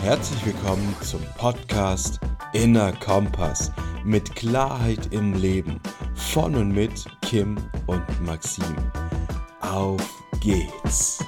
Herzlich willkommen zum Podcast Inner Kompass mit Klarheit im Leben von und mit Kim und Maxim. Auf geht's!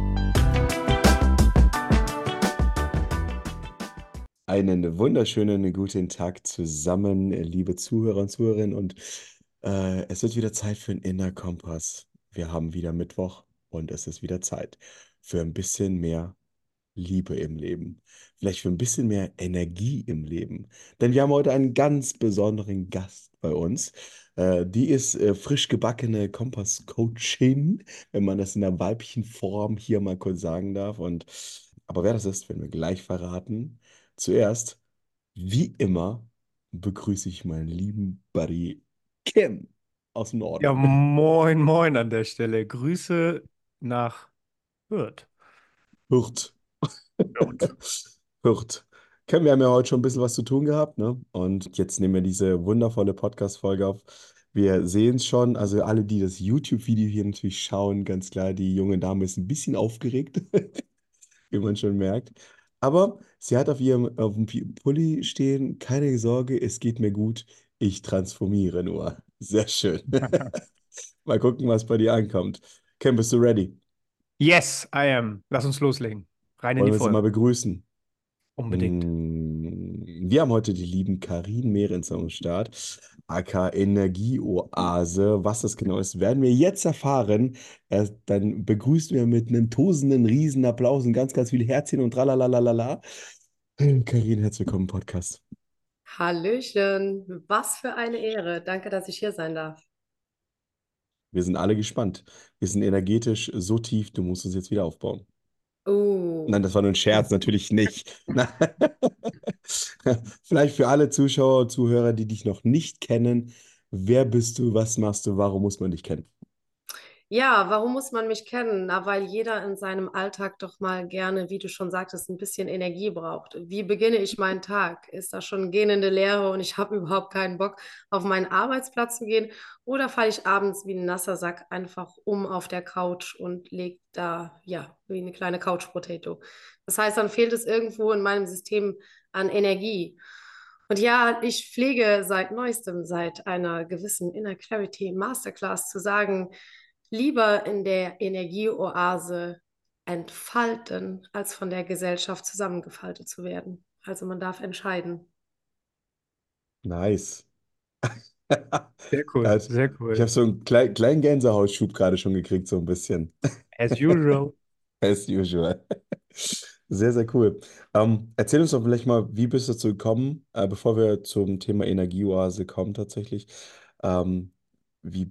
Einen wunderschönen guten Tag zusammen, liebe Zuhörer und Zuhörerinnen. Und es wird wieder Zeit für einen Inner Kompass. Wir haben wieder Mittwoch und es ist wieder Zeit für ein bisschen mehr Liebe im Leben. Vielleicht für ein bisschen mehr Energie im Leben. Denn wir haben heute einen ganz besonderen Gast bei uns. Die ist frisch gebackene Kompass-Coachin, wenn man das in der weiblichen Form hier mal kurz sagen darf. Aber wer das ist, werden wir gleich verraten. Zuerst, wie immer, begrüße ich meinen lieben Buddy Kim aus dem Ja, Norden. moin, moin an der Stelle. Grüße nach Hürth. Hurt. Hürth. Hurt. Kim, wir haben ja heute schon ein bisschen was zu tun gehabt, ne? Und jetzt nehmen wir diese wundervolle Podcast-Folge auf. Wir sehen es schon, also alle, die das YouTube-Video hier natürlich schauen, ganz klar, die junge Dame ist ein bisschen aufgeregt, wie man schon merkt. Aber sie hat auf dem Pulli stehen, keine Sorge, es geht mir gut, ich transformiere nur. Sehr schön. Mal gucken, was bei dir ankommt. Kim, bist du ready? Yes, I am. Lass uns loslegen. Rein in Wollen die wir sie mal Folge. begrüßen? Unbedingt. Wir haben heute die lieben Karin Mehrens am Start, aka Energieoase. Was das genau ist, werden wir jetzt erfahren. Dann begrüßen wir mit einem tosenden Riesenapplaus und ganz, ganz viele Herzchen und tralalalala. Karin, herzlich willkommen im Podcast. Hallöchen, was für eine Ehre. Danke, dass ich hier sein darf. Wir sind alle gespannt. Wir sind energetisch so tief, du musst uns jetzt wieder aufbauen. Nein, Oh, das war nur ein Scherz, natürlich nicht. Vielleicht für alle Zuschauer und Zuhörer, die dich noch nicht kennen. Wer bist du? Was machst du? Warum muss man dich kennen? ja, warum muss man mich kennen? Na, weil jeder in seinem Alltag doch mal gerne, wie du schon sagtest, ein bisschen Energie braucht. Wie beginne ich meinen Tag? Ist da schon gähnende Leere und ich habe überhaupt keinen Bock, auf meinen Arbeitsplatz zu gehen? Oder falle ich abends wie ein nasser Sack einfach um auf der Couch und lege da, ja, wie eine kleine Couch-Potato? Das heißt, dann fehlt es irgendwo in meinem System an Energie. Und ja, ich pflege seit neuestem, seit einer gewissen Inner Clarity Masterclass zu sagen, lieber in der Energieoase entfalten, als von der Gesellschaft zusammengefaltet zu werden. Also man darf entscheiden. Nice. Sehr cool, Also, sehr ich habe cool. so einen kleinen Gänsehautschub gerade schon gekriegt, so ein bisschen. As usual. As usual. Sehr, sehr cool. Erzähl uns doch vielleicht mal, wie bist du dazu gekommen, bevor wir zum Thema Energieoase kommen tatsächlich. Ähm, wie,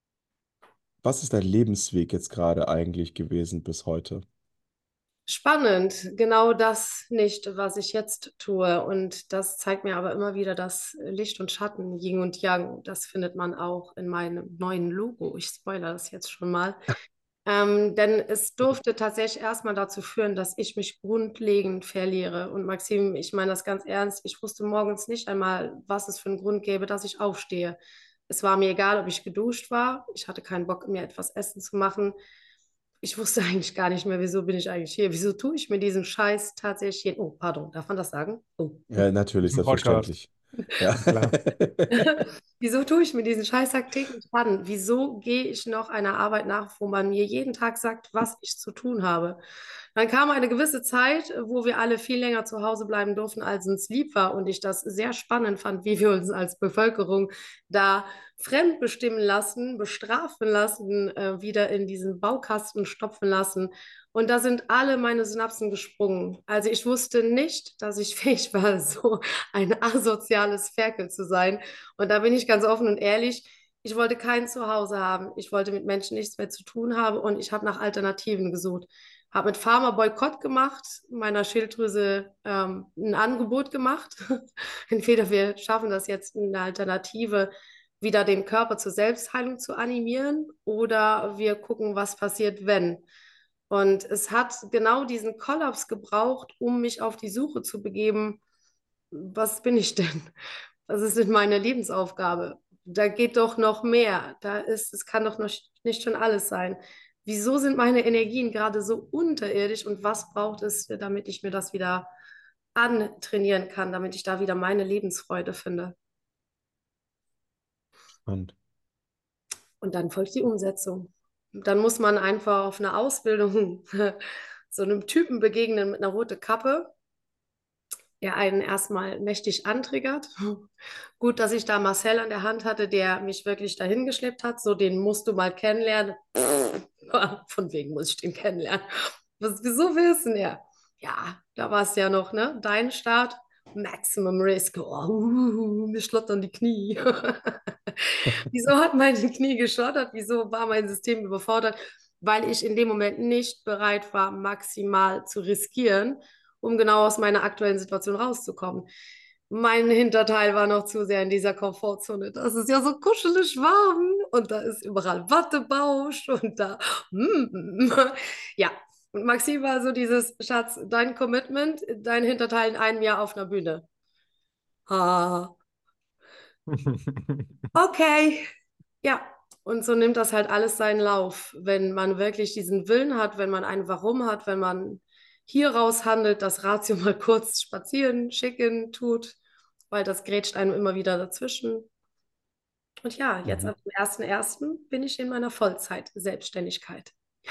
was ist dein Lebensweg jetzt gerade eigentlich gewesen bis heute? Spannend, genau das nicht, was ich jetzt tue. Und das zeigt mir aber immer wieder das Licht und Schatten, Yin und Yang. Das findet man auch in meinem neuen Logo. Ich spoilere das jetzt schon mal. Denn es durfte tatsächlich erstmal dazu führen, dass ich mich grundlegend verliere. Und Maxim, ich meine das ganz ernst, ich wusste morgens nicht einmal, was es für einen Grund gäbe, dass ich aufstehe. Es war mir egal, ob ich geduscht war. Ich hatte keinen Bock, mir etwas Essen zu machen. Ich wusste eigentlich gar nicht mehr, wieso bin ich eigentlich hier? Wieso tue ich mir diesen Scheiß tatsächlich jeden... Oh, pardon, darf man das sagen? Oh. Ja, Das natürlich, ist ein Podcast. selbstverständlich. Ja. Klar. Wieso tue ich mir diesen Scheißtag täglich an? Wieso gehe ich noch einer Arbeit nach, wo man mir jeden Tag sagt, was ich zu tun habe? Dann kam eine gewisse Zeit, wo wir alle viel länger zu Hause bleiben durften, als uns lieb war und ich das sehr spannend fand, wie wir uns als Bevölkerung da fremdbestimmen lassen, bestrafen lassen, wieder in diesen Baukasten stopfen lassen. Und da sind alle meine Synapsen gesprungen. Also ich wusste nicht, dass ich fähig war, so ein asoziales Ferkel zu sein. Und da bin ich ganz offen und ehrlich. Ich wollte kein Zuhause haben. Ich wollte mit Menschen nichts mehr zu tun haben und ich habe nach Alternativen gesucht. Habe mit Pharma Boykott gemacht, meiner Schilddrüse ein Angebot gemacht. Entweder wir schaffen das jetzt, eine Alternative wieder den Körper zur Selbstheilung zu animieren oder wir gucken, was passiert, wenn. Und es hat genau diesen Kollaps gebraucht, um mich auf die Suche zu begeben, was bin ich denn? Was ist denn meine Lebensaufgabe? Da geht doch noch mehr. Es kann doch noch nicht schon alles sein. Wieso sind meine Energien gerade so unterirdisch und was braucht es, damit ich mir das wieder antrainieren kann, damit ich da wieder meine Lebensfreude finde. Und Und dann folgt die Umsetzung. Dann muss man einfach auf eine Ausbildung so einem Typen begegnen mit einer roten Kappe, der einen erstmal mächtig antriggert. Gut, dass ich da Marcel an der Hand hatte, der mich wirklich dahin geschleppt hat. So, den musst du mal kennenlernen. Von wegen muss ich den kennenlernen. Wieso wissen er? Ja, da war es ja noch, ne? Dein Start, Maximum Risk. Oh, mir schlottern die Knie. Wieso hat mein Knie geschlottert? Wieso war mein System überfordert? Weil ich in dem Moment nicht bereit war, maximal zu riskieren, um genau aus meiner aktuellen Situation rauszukommen. Mein Hinterteil war noch zu sehr in dieser Komfortzone. Das ist ja so kuschelig warm und da ist überall Wattebausch und da. Ja, und Maxim war so dieses, Schatz, dein Commitment, dein Hinterteil in einem Jahr auf einer Bühne. Ah, okay. Ja, und so nimmt das halt alles seinen Lauf. Wenn man wirklich diesen Willen hat, wenn man ein Warum hat, wenn man hier raus handelt, das Ratio mal kurz spazieren, schicken tut, weil das grätscht einem immer wieder dazwischen. Und ja, jetzt mhm. ab dem 1.1. bin ich in meiner Vollzeit-Selbstständigkeit. Ja.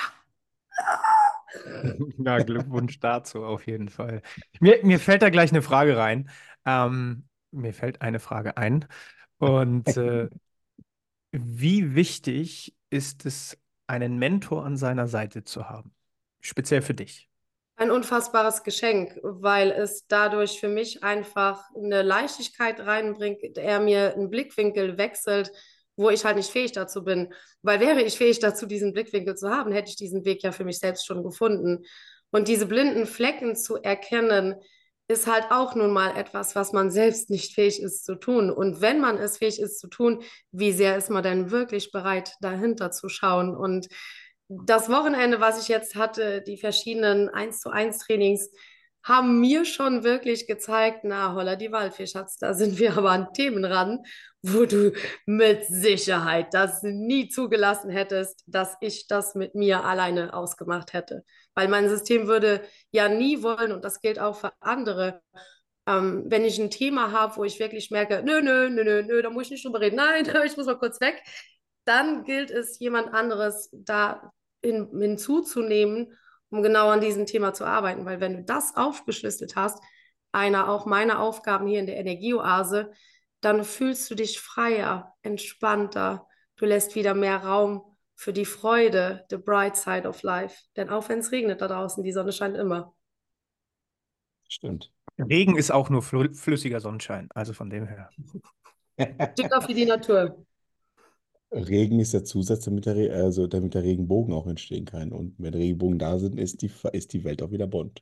Na, Glückwunsch dazu auf jeden Fall. Mir fällt da gleich eine Frage rein. Mir fällt eine Frage ein. Und wie wichtig ist es, einen Mentor an seiner Seite zu haben? Speziell für dich. Ein unfassbares Geschenk, weil es dadurch für mich einfach eine Leichtigkeit reinbringt, er mir einen Blickwinkel wechselt, wo ich halt nicht fähig dazu bin. Weil wäre ich fähig dazu, diesen Blickwinkel zu haben, hätte ich diesen Weg ja für mich selbst schon gefunden. Und diese blinden Flecken zu erkennen, ist halt auch nun mal etwas, was man selbst nicht fähig ist zu tun. Und wenn man es fähig ist zu tun, wie sehr ist man denn wirklich bereit, dahinter zu schauen? Und das Wochenende, was ich jetzt hatte, die verschiedenen 1:1 Trainings, haben mir schon wirklich gezeigt, na, holla die Waldfee, Schatz, da sind wir aber an Themen ran, wo du mit Sicherheit das nie zugelassen hättest, dass ich das mit mir alleine ausgemacht hätte. Weil mein System würde ja nie wollen, und das gilt auch für andere, wenn ich ein Thema habe, wo ich wirklich merke, nö, nö, nö, nö, nö, da muss ich nicht drüber reden, nein, ich muss mal kurz weg, dann gilt es, jemand anderes da hinzuzunehmen, um genau an diesem Thema zu arbeiten. Weil wenn du das aufgeschlüsselt hast, einer auch meiner Aufgaben hier in der Energieoase, dann fühlst du dich freier, entspannter. Du lässt wieder mehr Raum für die Freude, the bright side of life. Denn auch wenn es regnet da draußen, die Sonne scheint immer. Stimmt. Regen ist auch nur flüssiger Sonnenschein, also von dem her. Stimmt auch für die Natur. Regen ist der Zusatz, damit der Regenbogen auch entstehen kann. Und wenn Regenbogen da sind, ist die Welt auch wieder bunt.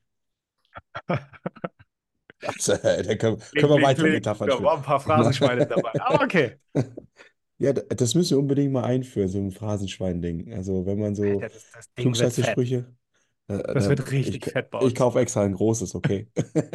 Also, da können wir weiter Metaphern Da spielen. waren ein paar Phrasenschweine dabei. Aber okay. Ja, das müssen wir unbedingt mal einführen, so ein Phrasenschwein-Ding. Also, wenn man so Alter, das Ding wird fett. Klugscheißer-Sprüche, Das wird richtig fett bei ich uns. kaufe extra ein großes, okay.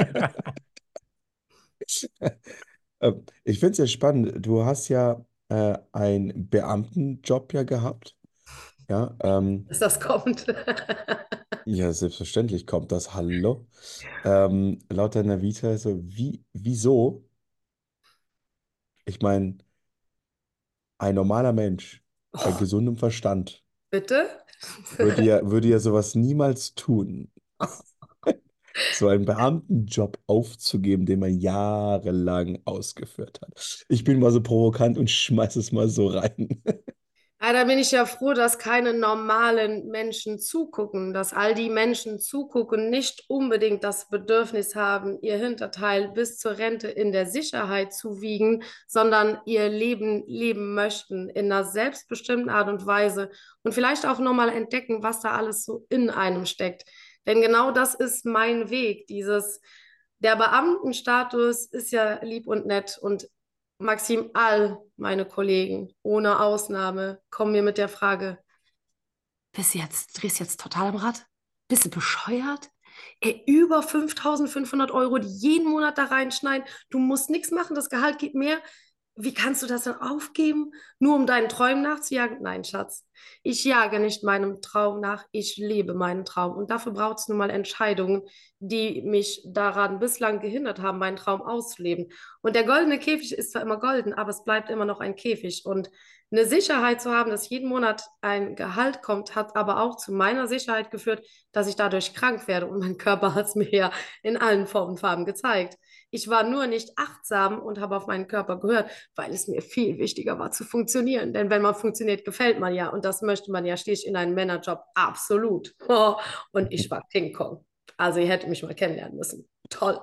Ich finde es ja spannend. Du hast ja einen Beamtenjob ja gehabt. Ja, Dass das kommt. ja, selbstverständlich kommt das. Hallo. Laut deiner Vita, so wieso? Ich meine, ein normaler Mensch bei Oh, gesundem Verstand bitte? würde ja sowas niemals tun. So einen Beamtenjob aufzugeben, den man jahrelang ausgeführt hat. Ich bin mal so provokant und schmeiß es mal so rein. Ja, da bin ich ja froh, dass keine normalen Menschen zugucken, dass all die Menschen zugucken, nicht unbedingt das Bedürfnis haben, ihr Hinterteil bis zur Rente in der Sicherheit zu wiegen, sondern ihr Leben leben möchten in einer selbstbestimmten Art und Weise und vielleicht auch nochmal entdecken, was da alles so in einem steckt. Denn genau das ist mein Weg, der Beamtenstatus ist ja lieb und nett und Maxim, all meine Kollegen, ohne Ausnahme, kommen mir mit der Frage, drehst du jetzt total am Rad? Bist du bescheuert? Ey, über 5.500 Euro, die jeden Monat da reinschneiden. Du musst nichts machen, das Gehalt geht mehr. wie kannst du das denn aufgeben, nur um deinen Träumen nachzujagen? Nein, Schatz, ich jage nicht meinem Traum nach, ich lebe meinen Traum. Und dafür braucht es nun mal Entscheidungen, die mich daran bislang gehindert haben, meinen Traum auszuleben. Und der goldene Käfig ist zwar immer golden, aber es bleibt immer noch ein Käfig. Und eine Sicherheit zu haben, dass jeden Monat ein Gehalt kommt, hat aber auch zu meiner Sicherheit geführt, dass ich dadurch krank werde. Und mein Körper hat es mir ja in allen Formen und Farben gezeigt. Ich war nur nicht achtsam und habe auf meinen Körper gehört, weil es mir viel wichtiger war zu funktionieren. Denn wenn man funktioniert, gefällt man ja. Und das möchte man ja schließlich in einem Männerjob absolut. Oh, und ich war King Kong. Also ihr hättet mich mal kennenlernen müssen. Toll.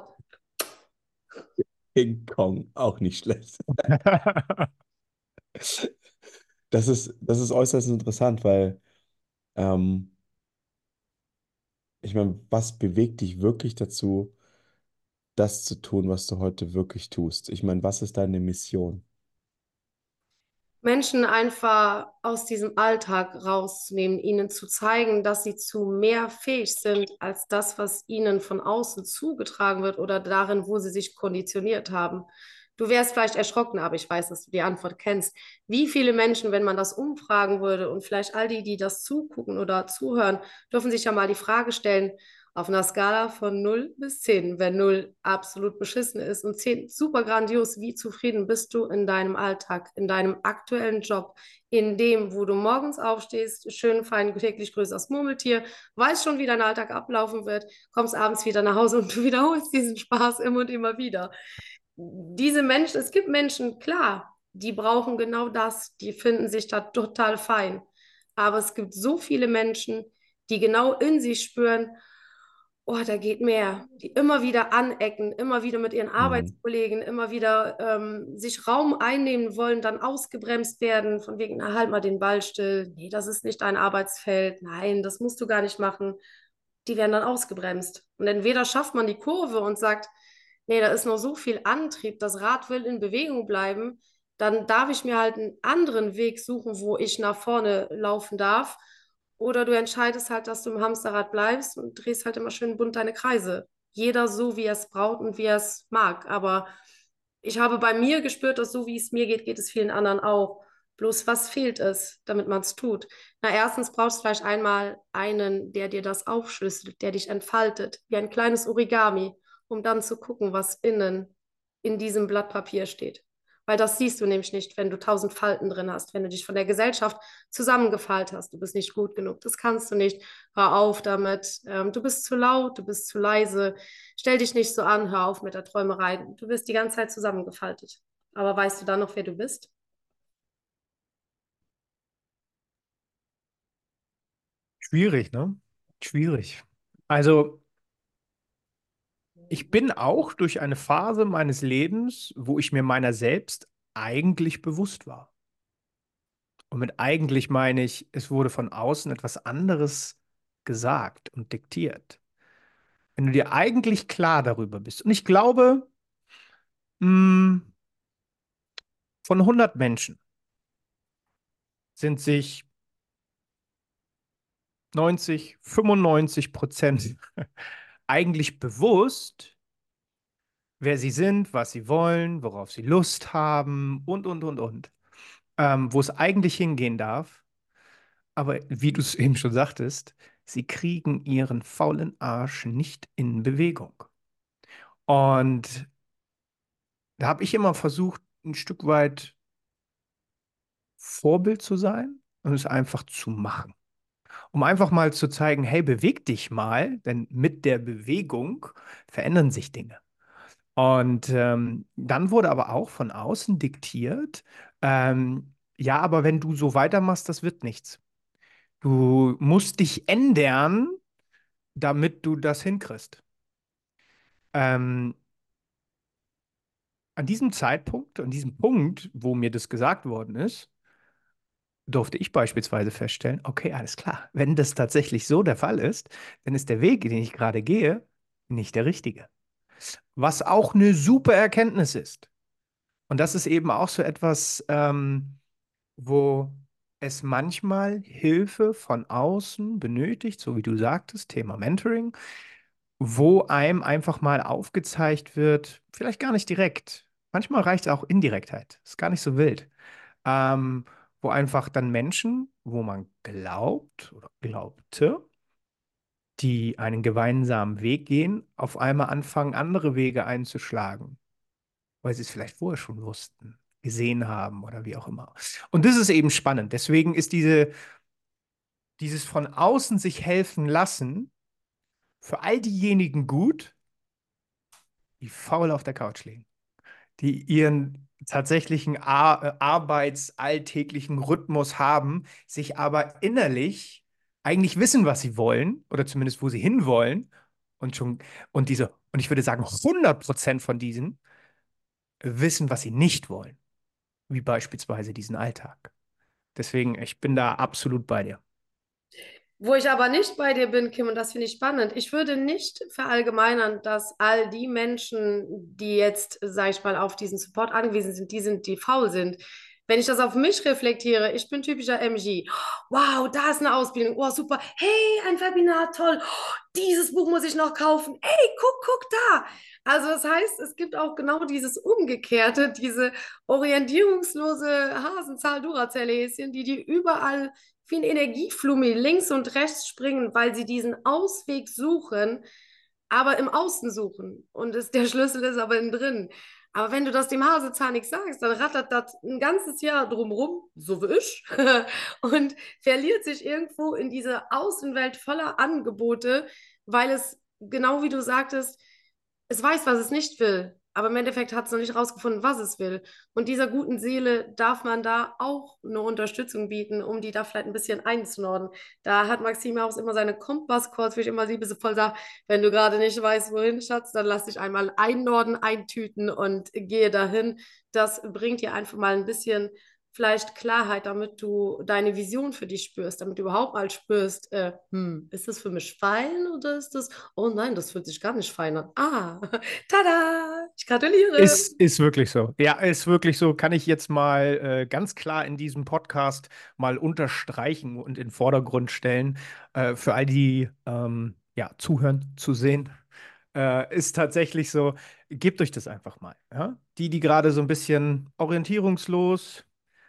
King Kong, auch nicht schlecht. Das ist äußerst interessant, weil ähm, ich meine, was bewegt dich wirklich dazu, das zu tun, was du heute wirklich tust? Ich meine, was ist deine Mission? Menschen einfach aus diesem Alltag rauszunehmen, ihnen zu zeigen, dass sie zu mehr fähig sind als das, was ihnen von außen zugetragen wird oder darin, wo sie sich konditioniert haben. Du wärst vielleicht erschrocken, aber ich weiß, dass du die Antwort kennst. Wie viele Menschen, wenn man das umfragen würde und vielleicht all die, die das zugucken oder zuhören, dürfen sich ja mal die Frage stellen, auf einer Skala von 0 bis 10, wenn 0 absolut beschissen ist und 10 super grandios, wie zufrieden bist du in deinem Alltag, in deinem aktuellen Job, in dem, wo du morgens aufstehst, schön fein täglich grüßt das Murmeltier, weißt schon, wie dein Alltag ablaufen wird, kommst abends wieder nach Hause und du wiederholst diesen Spaß immer und immer wieder. Diese Menschen, es gibt Menschen, klar, die brauchen genau das, die finden sich da total fein. Aber es gibt so viele Menschen, die genau in sich spüren, oh, da geht mehr, die immer wieder anecken, immer wieder mit ihren Mhm. Arbeitskollegen, immer wieder sich Raum einnehmen wollen, dann ausgebremst werden, von wegen, na, halt mal den Ball still, nee, das ist nicht dein Arbeitsfeld, nein, das musst du gar nicht machen. Die werden dann ausgebremst. Und entweder schafft man die Kurve und sagt, nee, da ist noch so viel Antrieb, das Rad will in Bewegung bleiben, dann darf ich mir halt einen anderen Weg suchen, wo ich nach vorne laufen darf. Oder du entscheidest halt, dass du im Hamsterrad bleibst und drehst halt immer schön bunt deine Kreise. Jeder so, wie er es braucht und wie er es mag. Aber ich habe bei mir gespürt, dass so wie es mir geht, geht es vielen anderen auch. Bloß was fehlt es, damit man es tut? Na, erstens brauchst du vielleicht einmal einen, der dir das aufschlüsselt, der dich entfaltet, wie ein kleines Origami, um dann zu gucken, was innen in diesem Blatt Papier steht. Weil das siehst du nämlich nicht, wenn du 1000 Falten drin hast, wenn du dich von der Gesellschaft zusammengefaltet hast. Du bist nicht gut genug, das kannst du nicht. Hör auf damit. Du bist zu laut, du bist zu leise. Stell dich nicht so an, hör auf mit der Träumerei. Du wirst die ganze Zeit zusammengefaltet. Aber weißt du dann noch, wer du bist? Schwierig, ne? Schwierig. Also, ich bin auch durch eine Phase meines Lebens, wo ich mir meiner selbst eigentlich bewusst war. Und mit eigentlich meine ich, es wurde von außen etwas anderes gesagt und diktiert. Wenn du dir eigentlich klar darüber bist. Und ich glaube, mh, von 100 Menschen sind sich 90, 95% eigentlich bewusst, wer sie sind, was sie wollen, worauf sie Lust haben und. Wo es eigentlich hingehen darf. Aber wie du es eben schon sagtest, sie kriegen ihren faulen Arsch nicht in Bewegung. Und da habe ich immer versucht, ein Stück weit Vorbild zu sein und es einfach zu machen. Um einfach mal zu zeigen, hey, beweg dich mal, denn mit der Bewegung verändern sich Dinge. Und dann wurde aber auch von außen diktiert, ja, aber wenn du so weitermachst, das wird nichts. Du musst dich ändern, damit du das hinkriegst. Ähm, an diesem Zeitpunkt, an diesem Punkt, wo mir das gesagt worden ist, durfte ich beispielsweise feststellen, okay, alles klar, wenn das tatsächlich so der Fall ist, dann ist der Weg, den ich gerade gehe, nicht der richtige. Was auch eine super Erkenntnis ist. Und das ist eben auch so etwas, wo es manchmal Hilfe von außen benötigt, so wie du sagtest, Thema Mentoring, wo einem einfach mal aufgezeigt wird, vielleicht gar nicht direkt, Manchmal reicht auch Indirektheit. Ist gar nicht so wild. Ähm, Wo einfach dann Menschen, wo man glaubt oder glaubte, die einen gemeinsamen Weg gehen, auf einmal anfangen, andere Wege einzuschlagen, weil sie es vielleicht vorher schon wussten, gesehen haben oder wie auch immer. Und das ist eben spannend. Deswegen ist dieses von außen sich helfen lassen für all diejenigen gut, die faul auf der Couch liegen, die ihren tatsächlichen arbeitsalltäglichen Rhythmus haben, sich aber innerlich eigentlich wissen, was sie wollen oder zumindest wo sie hinwollen und ich würde sagen 100% von diesen wissen, was sie nicht wollen, wie beispielsweise diesen Alltag. Deswegen, ich bin da absolut bei dir. Wo ich aber nicht bei dir bin, Kim, und das finde ich spannend, ich würde nicht verallgemeinern, dass all die Menschen, die jetzt, sag ich mal, auf diesen Support angewiesen sind, die faul sind. Wenn ich das auf mich reflektiere, ich bin typischer MG. Wow, da ist eine Ausbildung. Oh, super. Hey, ein Webinar, toll. Oh, dieses Buch muss ich noch kaufen. Hey, guck da. Also das heißt, es gibt auch genau dieses Umgekehrte, diese orientierungslose Hasenzahl-Duracell-Häschen, die überall wie ein Energieflummi links und rechts springen, weil sie diesen Ausweg suchen, aber im Außen suchen. Und der Schlüssel ist aber innen drin. Aber wenn du das dem Hasezahn nicht sagst, dann rattert das ein ganzes Jahr drumrum, so wie ich, und verliert sich irgendwo in dieser Außenwelt voller Angebote, weil es, genau wie du sagtest, es weiß, was es nicht will. Aber im Endeffekt hat es noch nicht rausgefunden, was es will. Und dieser guten Seele darf man da auch eine Unterstützung bieten, um die da vielleicht ein bisschen einzunorden. Da hat Maxime auch immer seine Kompasscodes, wie ich immer liebevoll sage, wenn du gerade nicht weißt, wohin, Schatz, dann lass dich einmal einnorden, eintüten und gehe dahin. Das bringt dir einfach mal ein bisschen vielleicht Klarheit, damit du deine Vision für dich spürst, damit du überhaupt mal spürst, ist das für mich fein oder ist das, oh nein, das fühlt sich gar nicht fein an. Ah, tada, ich gratuliere. Ist wirklich so. Ja, ist wirklich so. Kann ich jetzt mal ganz klar in diesem Podcast mal unterstreichen und in den Vordergrund stellen. Für all die ja, zuhören, zu sehen, ist tatsächlich so, gebt euch das einfach mal. Ja? Die gerade so ein bisschen orientierungslos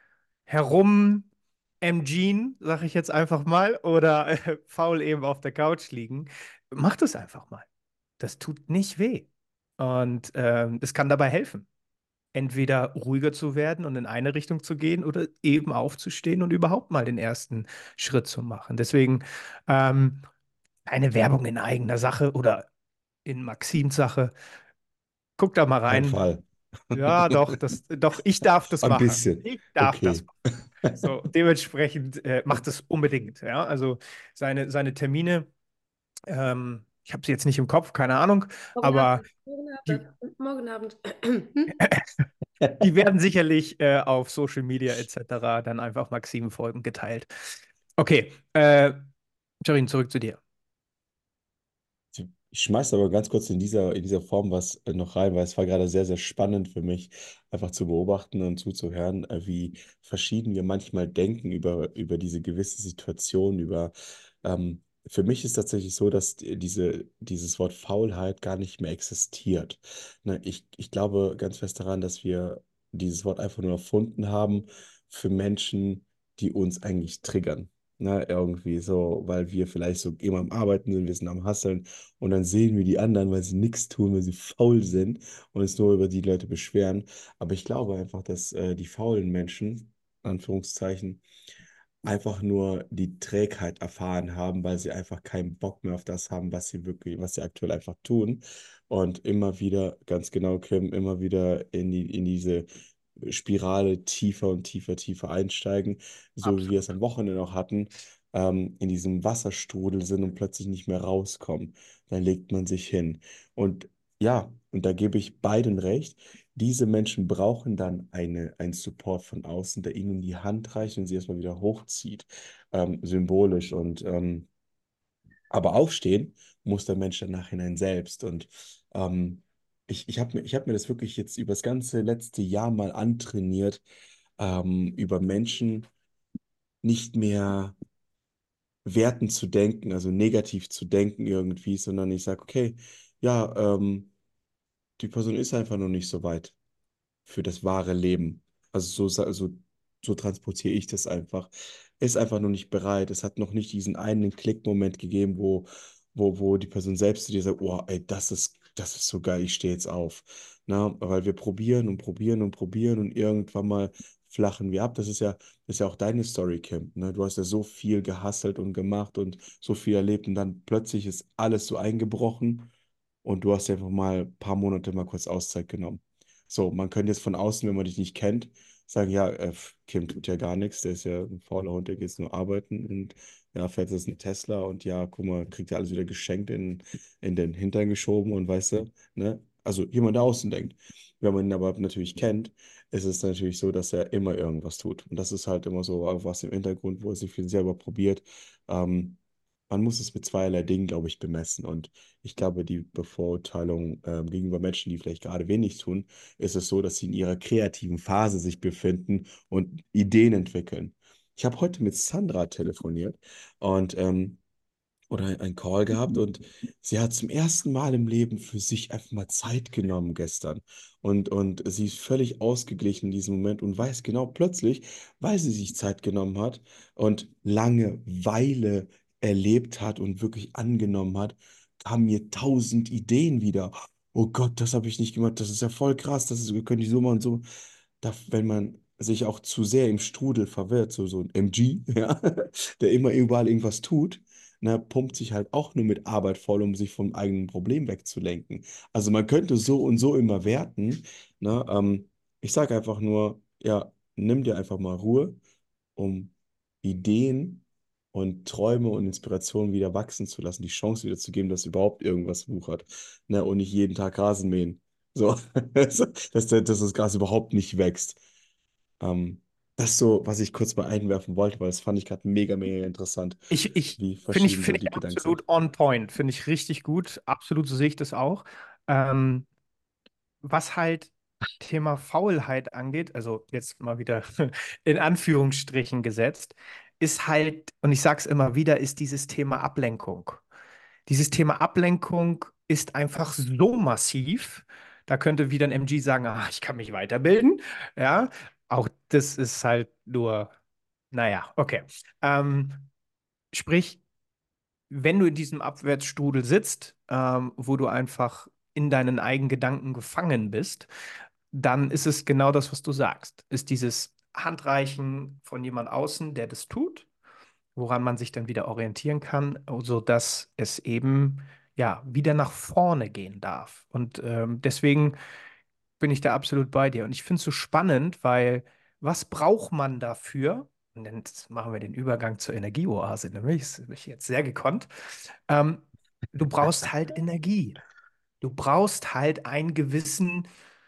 herum MGen, sag ich jetzt einfach mal, oder faul eben auf der Couch liegen, macht es einfach mal. Das tut nicht weh. Und es kann dabei helfen, entweder ruhiger zu werden und in eine Richtung zu gehen oder eben aufzustehen und überhaupt mal den ersten Schritt zu machen. Deswegen ähm, eine Werbung in eigener Sache oder in Maxims Sache. Guck da mal Kein rein. Fall. Ja, doch, ich darf das Ein machen. bisschen. Ich darf das Okay. machen. So, dementsprechend macht es unbedingt. Ja, also seine Termine, ich habe sie jetzt nicht im Kopf, keine Ahnung, Morgen aber Abend, morgen die, Abend, morgen Abend. die werden sicherlich auf Social Media etc. dann einfach Maxim folgen geteilt. Okay, Jarin, zurück zu dir. Ich schmeiß aber ganz kurz in dieser Form was noch rein, weil es war gerade sehr, sehr spannend für mich, einfach zu beobachten und zuzuhören, wie verschieden wir manchmal denken über diese gewisse Situation, für mich ist tatsächlich so, dass dieses Wort Faulheit gar nicht mehr existiert. Ne, ich glaube ganz fest daran, dass wir dieses Wort einfach nur erfunden haben für Menschen, die uns eigentlich triggern. Ne, irgendwie so, weil wir vielleicht so immer am Arbeiten sind, wir sind am Hasseln und dann sehen wir die anderen, weil sie nichts tun, weil sie faul sind und uns nur über die Leute beschweren. Aber ich glaube einfach, dass die faulen Menschen, Anführungszeichen, einfach nur die Trägheit erfahren haben, weil sie einfach keinen Bock mehr auf das haben, was sie aktuell einfach tun. Und immer wieder, ganz genau, Kim, immer wieder in diese Spirale tiefer und tiefer, tiefer einsteigen, so wie wir es Absolut. am Wochenende noch hatten, in diesem Wasserstrudel sind und plötzlich nicht mehr rauskommen. Dann legt man sich hin. Und ja, und da gebe ich beiden recht. Diese Menschen brauchen dann einen Support von außen, der ihnen die Hand reicht und sie erstmal wieder hochzieht, symbolisch. Aber aufstehen muss der Mensch dann nachhinein selbst. Und ich hab mir das wirklich jetzt über das ganze letzte Jahr mal antrainiert, über Menschen nicht mehr wertend zu denken, also negativ zu denken irgendwie, sondern ich sage, okay, ja, die Person ist einfach noch nicht so weit. für das wahre Leben. Also so transportiere ich das einfach. Ist einfach noch nicht bereit. Es hat noch nicht diesen einen Klickmoment gegeben, wo die Person selbst zu dir sagt, oh, ey, das ist so geil, ich stehe jetzt auf. Na, weil wir probieren und probieren und probieren und irgendwann mal flachen wir ab. Das ist ja auch deine Story, Kim. Ne? Du hast ja so viel gehustelt und gemacht und so viel erlebt und dann plötzlich ist alles so eingebrochen und du hast dir einfach mal ein paar Monate mal kurz Auszeit genommen. So, man könnte jetzt von außen, wenn man dich nicht kennt, sagen, ja, Kim tut ja gar nichts, der ist ja ein fauler Hund, der geht jetzt nur arbeiten und ja, fährt jetzt ein Tesla und ja, guck mal, kriegt ja alles wieder geschenkt in den Hintern geschoben und weißt du, ne? Also jemand, der außen denkt. Wenn man ihn aber natürlich kennt, ist es natürlich so, dass er immer irgendwas tut. Und das ist halt immer so was im Hintergrund, wo er sich viel selber probiert. Ähm, Man muss es mit zweierlei Dingen, glaube ich, bemessen. Und ich glaube, die Bevorurteilung gegenüber Menschen, die vielleicht gerade wenig tun, ist es so, dass sie in ihrer kreativen Phase sich befinden und Ideen entwickeln. Ich habe heute mit Sandra telefoniert und oder einen Call gehabt und sie hat zum ersten Mal im Leben für sich einfach mal Zeit genommen gestern. Und sie ist völlig ausgeglichen in diesem Moment und weiß genau plötzlich, weil sie sich Zeit genommen hat und Langeweile erlebt hat und wirklich angenommen hat, kamen mir 1000 Ideen wieder. Oh Gott, das habe ich nicht gemacht, das ist ja voll krass, wir können die so machen und so. Wenn man sich auch zu sehr im Strudel verwirrt, so ein MG, ja, der immer überall irgendwas tut, ne, pumpt sich halt auch nur mit Arbeit voll, um sich vom eigenen Problem wegzulenken. Also man könnte so und so immer werten. Ne, ich sage einfach nur, ja, nimm dir einfach mal Ruhe, um Ideen und Träume und Inspirationen wieder wachsen zu lassen, die Chance wieder zu geben, dass überhaupt irgendwas wuchert. Ne, und nicht jeden Tag Rasen mähen. So, dass das Gras überhaupt nicht wächst. Ähm, Das ist so, was ich kurz mal einwerfen wollte, weil das fand ich gerade mega, mega interessant, Ich wie finde ich, verschieden so finde die ich Gedanken sind. absolut on point, finde ich richtig gut. Absolut, so sehe ich das auch. Ähm, Was halt Thema Faulheit angeht, also jetzt mal wieder in Anführungsstrichen gesetzt, ist halt, und ich sage es immer wieder, ist dieses Thema Ablenkung. Dieses Thema Ablenkung ist einfach so massiv. Da könnte wieder ein MG sagen, ah, ich kann mich weiterbilden. Ja, auch das ist halt nur, naja, okay. Ähm, Sprich, wenn du in diesem Abwärtsstrudel sitzt, wo du einfach in deinen eigenen Gedanken gefangen bist, dann ist es genau das, was du sagst. Ist dieses Handreichen von jemand außen, der das tut, woran man sich dann wieder orientieren kann, sodass es eben ja wieder nach vorne gehen darf. Und deswegen bin ich da absolut bei dir. Und ich finde es so spannend, weil was braucht man dafür? Und dann jetzt machen wir den Übergang zur Energieoase, nämlich, das bin ich jetzt sehr gekonnt. Ähm, Du brauchst halt Energie. Du brauchst halt einen gewissen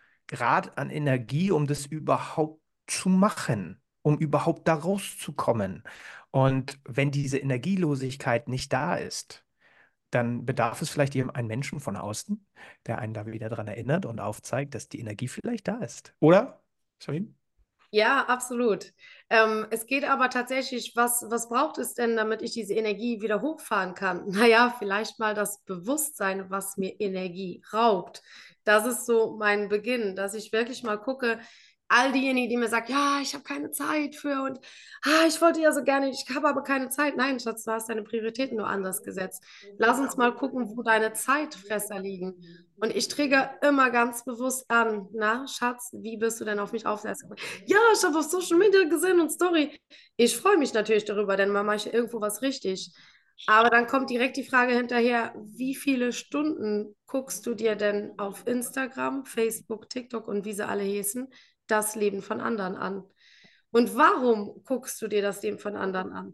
Grad an Energie, um das überhaupt zu machen, um überhaupt da rauszukommen. Und wenn diese Energielosigkeit nicht da ist, dann bedarf es vielleicht eben einen Menschen von außen, der einen da wieder daran erinnert und aufzeigt, dass die Energie vielleicht da ist. Oder? Shahin? Ja, absolut. Es geht aber tatsächlich, was braucht es denn, damit ich diese Energie wieder hochfahren kann? Naja, vielleicht mal das Bewusstsein, was mir Energie raubt. Das ist so mein Beginn, dass ich wirklich mal gucke, all diejenigen, die mir sagen, ja, ich habe keine Zeit für und ich wollte ja so gerne, ich habe aber keine Zeit. Nein, Schatz, du hast deine Prioritäten nur anders gesetzt. Lass uns mal gucken, wo deine Zeitfresser liegen. Und ich trigger immer ganz bewusst an, na, Schatz, wie bist du denn auf mich aufmerksam? Ja, ich habe auf Social Media gesehen und Story. Ich freue mich natürlich darüber, denn man macht ja irgendwo was richtig. Aber dann kommt direkt die Frage hinterher, wie viele Stunden guckst du dir denn auf Instagram, Facebook, TikTok und wie sie alle hießen, das Leben von anderen an? Und warum guckst du dir das Leben von anderen an?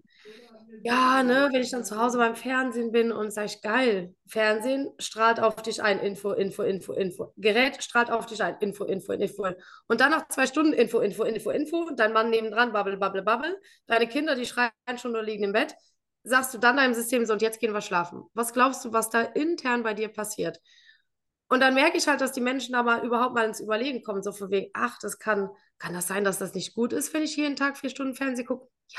Ja, ne, wenn ich dann zu Hause beim Fernsehen bin und sage ich, geil, Fernsehen strahlt auf dich ein, Info, Info, Info, Info. Gerät strahlt auf dich ein, Info, Info, Info. Und dann nach 2 Stunden Info, Info, Info, Info. Und dein Mann nebendran, babbel, babbel, babbel. Deine Kinder, die schreien schon nur liegen im Bett. Sagst du dann deinem System so, und jetzt gehen wir schlafen. Was glaubst du, was da intern bei dir passiert? Und dann merke ich halt, dass die Menschen da mal überhaupt mal ins Überlegen kommen, so von wegen, ach, kann das sein, dass das nicht gut ist, wenn ich jeden Tag 4 Stunden Fernsehen gucke? Ja.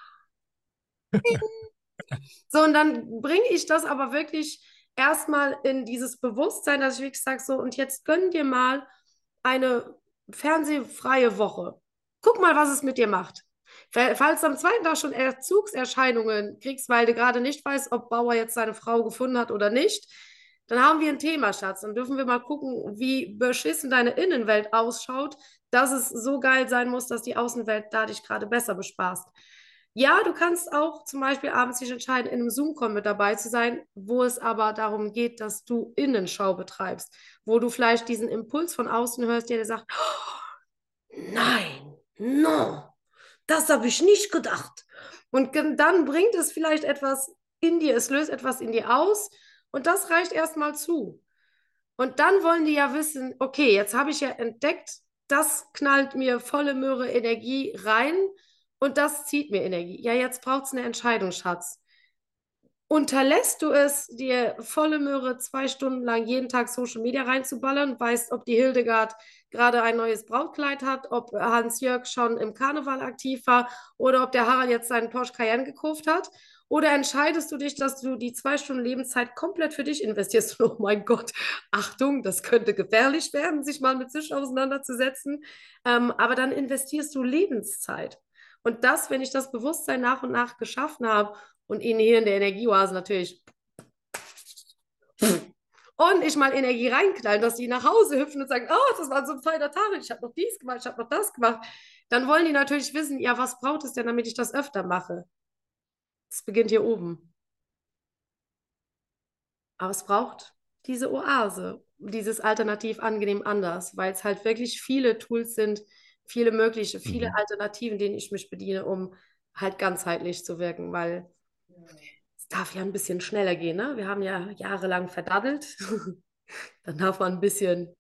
So, und dann bringe ich das aber wirklich erstmal in dieses Bewusstsein, dass ich wirklich sage, so, und jetzt gönn dir mal eine fernsehfreie Woche. Guck mal, was es mit dir macht. Falls du am zweiten Tag schon Entzugserscheinungen kriegst, weil du gerade nicht weißt, ob Bauer jetzt seine Frau gefunden hat oder nicht, dann haben wir ein Thema, Schatz. Dann dürfen wir mal gucken, wie beschissen deine Innenwelt ausschaut, dass es so geil sein muss, dass die Außenwelt dadurch gerade besser bespaßt. Ja, du kannst auch zum Beispiel abends dich entscheiden, in einem Zoom-Call mit dabei zu sein, wo es aber darum geht, dass du Innenschau betreibst, wo du vielleicht diesen Impuls von außen hörst, der dir sagt, oh, nein, no, das habe ich nicht gedacht. Und dann bringt es vielleicht etwas in dir, es löst etwas in dir aus und das reicht erstmal zu. Und dann wollen die ja wissen, okay, jetzt habe ich ja entdeckt, das knallt mir volle Möhre Energie rein und das zieht mir Energie. Ja, jetzt braucht es eine Entscheidung, Schatz. Unterlässt du es, dir volle Möhre 2 Stunden lang jeden Tag Social Media reinzuballern, weißt, ob die Hildegard gerade ein neues Brautkleid hat, ob Hans-Jörg schon im Karneval aktiv war oder ob der Harald jetzt seinen Porsche Cayenne gekauft hat? Oder entscheidest du dich, dass du die 2 Stunden Lebenszeit komplett für dich investierst? Oh mein Gott, Achtung, das könnte gefährlich werden, sich mal mit sich auseinanderzusetzen. Aber dann investierst du Lebenszeit. Und das, wenn ich das Bewusstsein nach und nach geschaffen habe, und ihnen hier in der Energieoase natürlich ordentlich mal Energie reinknallen, dass die nach Hause hüpfen und sagen, oh, das war so ein feiner Tag, ich habe noch dies gemacht, ich habe noch das gemacht. Dann wollen die natürlich wissen, ja, was braucht es denn, damit ich das öfter mache? Es beginnt hier oben. Aber es braucht diese Oase, dieses Alternativ angenehm anders, weil es halt wirklich viele Tools sind, viele mögliche, viele Mhm. Alternativen, denen ich mich bediene, um halt ganzheitlich zu wirken, weil es darf ja ein bisschen schneller gehen, ne? Wir haben ja jahrelang verdaddelt. Dann darf man ein bisschen.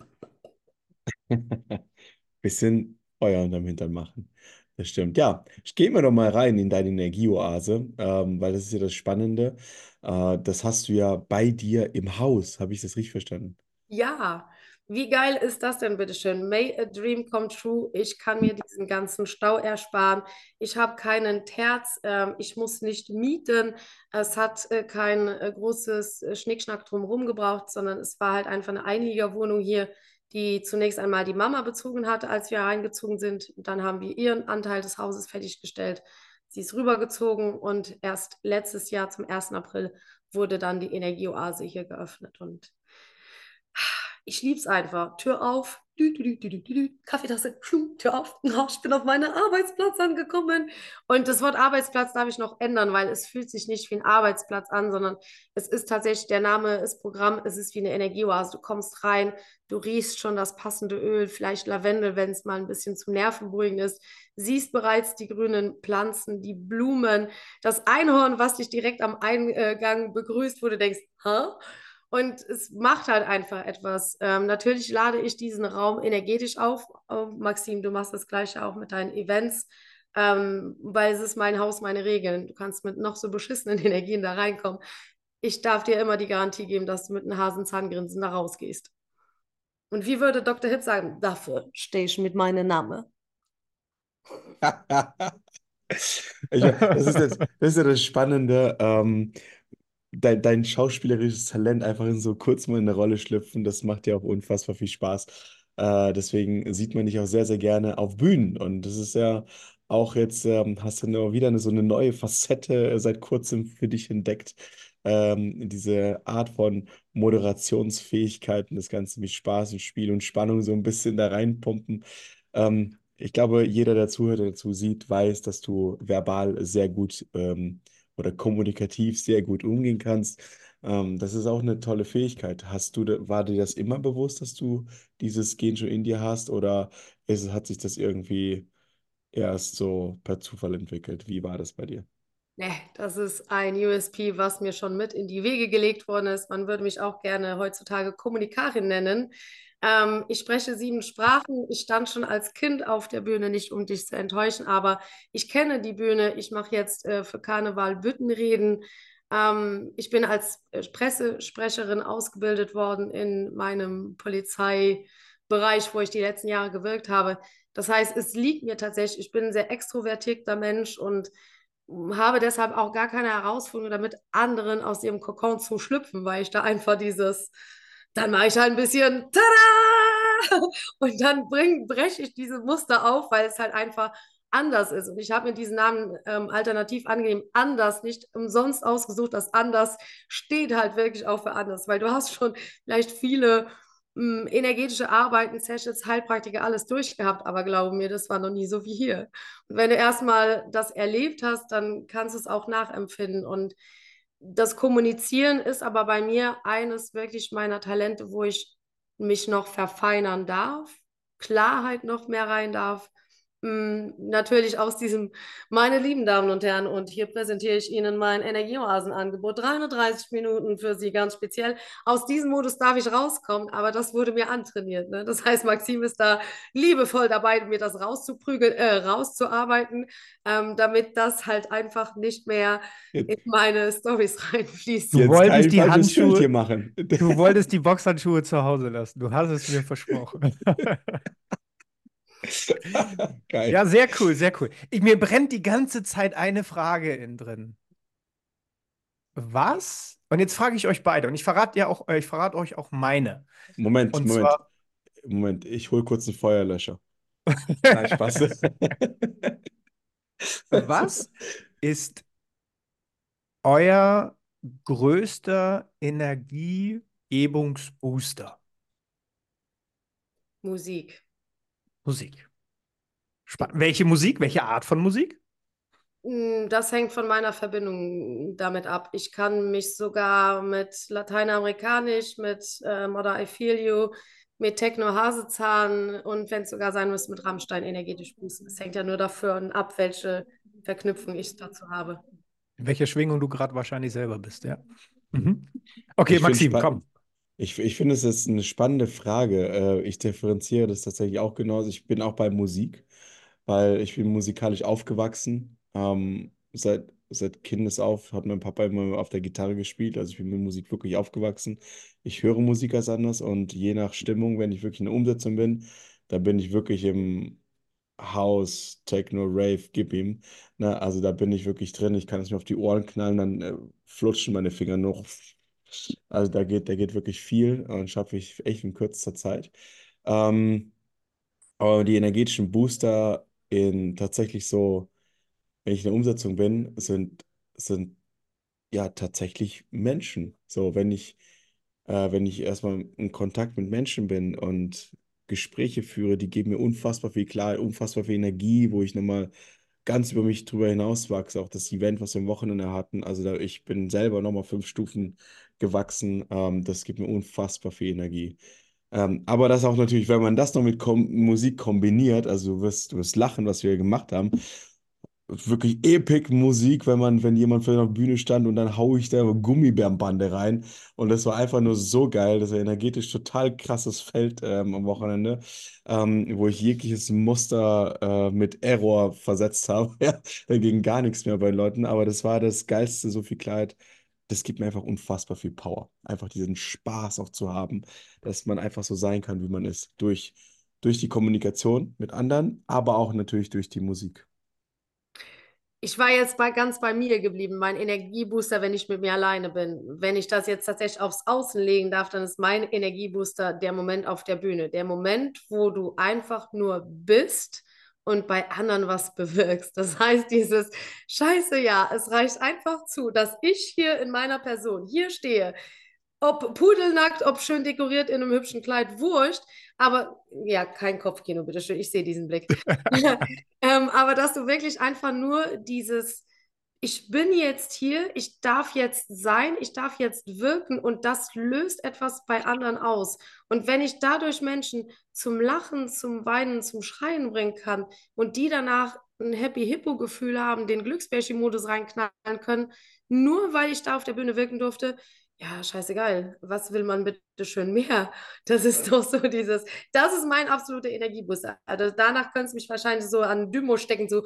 Bisschen Feuer unterm Hintern machen. Das stimmt. Ja, ich gehe mal doch mal rein in deine Energieoase, weil das ist ja das Spannende. Das hast du ja bei dir im Haus. Habe ich das richtig verstanden? Ja, wie geil ist das denn, bitteschön? May a dream come true. Ich kann mir diesen ganzen Stau ersparen. Ich habe keinen Terz. Ich muss nicht mieten. Es hat kein großes Schnickschnack drumherum gebraucht, sondern es war halt einfach eine Einliegerwohnung hier, die zunächst einmal die Mama bezogen hatte, als wir reingezogen sind. Und dann haben wir ihren Anteil des Hauses fertiggestellt. Sie ist rübergezogen und erst letztes Jahr zum 1. April wurde dann die Energieoase hier geöffnet. Und ich lieb's einfach. Tür auf, Kaffeetasse, Tür auf. Oh, ich bin auf meinen Arbeitsplatz angekommen. Und das Wort Arbeitsplatz darf ich noch ändern, weil es fühlt sich nicht wie ein Arbeitsplatz an, sondern es ist tatsächlich, der Name ist Programm, es ist wie eine Energieoase. Du kommst rein, du riechst schon das passende Öl, vielleicht Lavendel, wenn es mal ein bisschen zum Nervenberuhigen ist, siehst bereits die grünen Pflanzen, die Blumen, das Einhorn, was dich direkt am Eingang begrüßt, wo du denkst, hä? Und es macht halt einfach etwas. Natürlich lade ich diesen Raum energetisch auf. Oh, Maxim, du machst das Gleiche auch mit deinen Events, weil es ist mein Haus, meine Regeln. Du kannst mit noch so beschissenen Energien da reinkommen. Ich darf dir immer die Garantie geben, dass du mit einem Hasenzahngrinsen da rausgehst. Und wie würde Dr. Hipp sagen, dafür stehe ich mit meinem Namen. Das ist ja das Spannende. Dein schauspielerisches Talent einfach in so kurz mal in eine Rolle schlüpfen, das macht ja auch unfassbar viel Spaß. Deswegen sieht man dich auch sehr, sehr gerne auf Bühnen. Und das ist ja auch jetzt, hast du wieder so eine neue Facette seit kurzem für dich entdeckt. Diese Art von Moderationsfähigkeiten, das Ganze mit Spaß und Spiel und Spannung so ein bisschen da reinpumpen. Ich glaube, jeder, der zuhört, der dazu sieht, weiß, dass du verbal sehr gut oder kommunikativ sehr gut umgehen kannst. Das ist auch eine tolle Fähigkeit. War dir das immer bewusst, dass du dieses Gen schon in dir hast, oder hat sich das irgendwie erst so per Zufall entwickelt? Wie war das bei dir? Nee, das ist ein USP, was mir schon mit in die Wege gelegt worden ist. Man würde mich auch gerne heutzutage Kommunikarin nennen. Ich spreche 7 Sprachen. Ich stand schon als Kind auf der Bühne, nicht um dich zu enttäuschen, aber ich kenne die Bühne. Ich mache jetzt für Karneval Büttenreden. Ich bin als Pressesprecherin ausgebildet worden in meinem Polizeibereich, wo ich die letzten Jahre gewirkt habe. Das heißt, es liegt mir tatsächlich, ich bin ein sehr extrovertierter Mensch und habe deshalb auch gar keine Herausforderung damit, anderen aus ihrem Kokon zu schlüpfen, weil ich da einfach dann mache ich halt ein bisschen, tada! Und dann breche ich diese Muster auf, weil es halt einfach anders ist. Und ich habe mir diesen Namen alternativ angegeben, anders, nicht umsonst ausgesucht. Das anders steht halt wirklich auch für anders, weil du hast schon vielleicht viele energetische Arbeiten, Sessions, Heilpraktiker, alles durchgehabt, aber glaube mir, das war noch nie so wie hier. Und wenn du erstmal das erlebt hast, dann kannst du es auch nachempfinden. Und das Kommunizieren ist aber bei mir eines wirklich meiner Talente, wo ich mich noch verfeinern darf, Klarheit noch mehr rein darf. Natürlich aus diesem, meine lieben Damen und Herren, und hier präsentiere ich Ihnen mein Energieoasenangebot, 330 Minuten für Sie ganz speziell. Aus diesem Modus darf ich rauskommen, aber das wurde mir antrainiert. Ne? Das heißt, Maxim ist da liebevoll dabei, mir das rauszuprügeln, rauszuarbeiten, damit das halt einfach nicht mehr in Jetzt, meine Storys reinfließt. Du jetzt wolltest kein die falsches Schild hier Handschuhe, machen. du wolltest die Boxhandschuhe zu Hause lassen. Du hast es mir versprochen. Geil. Ja, sehr cool, sehr cool. Mir brennt die ganze Zeit eine Frage innen drin. Was? Und jetzt frage ich euch beide und ich verrate euch auch meine. Moment, Und Moment, zwar, Moment. Ich hole kurz einen Feuerlöscher. Nein, Spaß. was ist euer größter Energiegebungsbooster? Musik. Musik. Welche Musik? Welche Art von Musik? Das hängt von meiner Verbindung damit ab. Ich kann mich sogar mit Lateinamerikanisch, mit Mother I Feel You, mit Techno Hasezahn und wenn es sogar sein muss, mit Rammstein energetisch boosten. Es hängt ja nur davon ab, welche Verknüpfung ich dazu habe. In welcher Schwingung du gerade wahrscheinlich selber bist, ja. Mhm. Okay, Ich finde Maxim, komm. ich finde, es ist eine spannende Frage. Ich differenziere das tatsächlich auch genauso. Ich bin auch bei Musik, weil ich bin musikalisch aufgewachsen. Seit Kindesauf hat mein Papa immer auf der Gitarre gespielt. Also ich bin mit Musik wirklich aufgewachsen. Ich höre Musik als anders und je nach Stimmung, wenn ich wirklich in der Umsetzung bin, da bin ich wirklich im House, Techno, Rave, gib ihm. Ne? Also da bin ich wirklich drin. Ich kann es mir auf die Ohren knallen, dann flutschen meine Finger noch. Also da geht wirklich viel und schaffe ich echt in kürzester Zeit. Ähm, aber die energetischen Booster in tatsächlich so, wenn ich in der Umsetzung bin, sind ja tatsächlich Menschen. So, wenn ich erstmal in Kontakt mit Menschen bin und Gespräche führe, die geben mir unfassbar viel Klarheit, unfassbar viel Energie, wo ich nochmal ganz über mich drüber hinauswachse. Auch das Event, was wir am Wochenende hatten, also ich bin selber nochmal 5 Stufen gewachsen. Das gibt mir unfassbar viel Energie. Aber das auch natürlich, wenn man das noch mit Musik kombiniert, also du wirst lachen, was wir gemacht haben, wirklich Epic Musik, wenn jemand vor der Bühne stand und dann hau ich da Gummibärenbande rein. Und das war einfach nur so geil. Das war energetisch total krasses Feld am Wochenende, wo ich jegliches Muster mit Error versetzt habe. Ja, da ging gar nichts mehr bei den Leuten, aber das war das Geilste, so viel Klarheit. Das gibt mir einfach unfassbar viel Power. Einfach diesen Spaß auch zu haben, dass man einfach so sein kann, wie man ist. Durch die Kommunikation mit anderen, aber auch natürlich durch die Musik. Ich war jetzt ganz bei mir geblieben, mein Energiebooster, wenn ich mit mir alleine bin. Wenn ich das jetzt tatsächlich aufs Außen legen darf, dann ist mein Energiebooster der Moment auf der Bühne. Der Moment, wo du einfach nur bist und bei anderen was bewirkst. Das heißt, dieses Scheiße, ja, es reicht einfach zu, dass ich hier in meiner Person hier stehe. Ob pudelnackt, ob schön dekoriert in einem hübschen Kleid, wurscht. Aber ja, kein Kopfkino, bitteschön. Ich sehe diesen Blick. Aber dass du wirklich einfach nur dieses, ich bin jetzt hier, ich darf jetzt sein, ich darf jetzt wirken und das löst etwas bei anderen aus. Und wenn ich dadurch Menschen zum Lachen, zum Weinen, zum Schreien bringen kann und die danach ein Happy-Hippo-Gefühl haben, den Glücksbärchen-Modus reinknallen können, nur weil ich da auf der Bühne wirken durfte, ja, scheißegal. Was will man bitte schön mehr? Das ist doch so dieses, das ist mein absoluter Energiebooster. Also danach könntest du mich wahrscheinlich so an Dymo stecken, so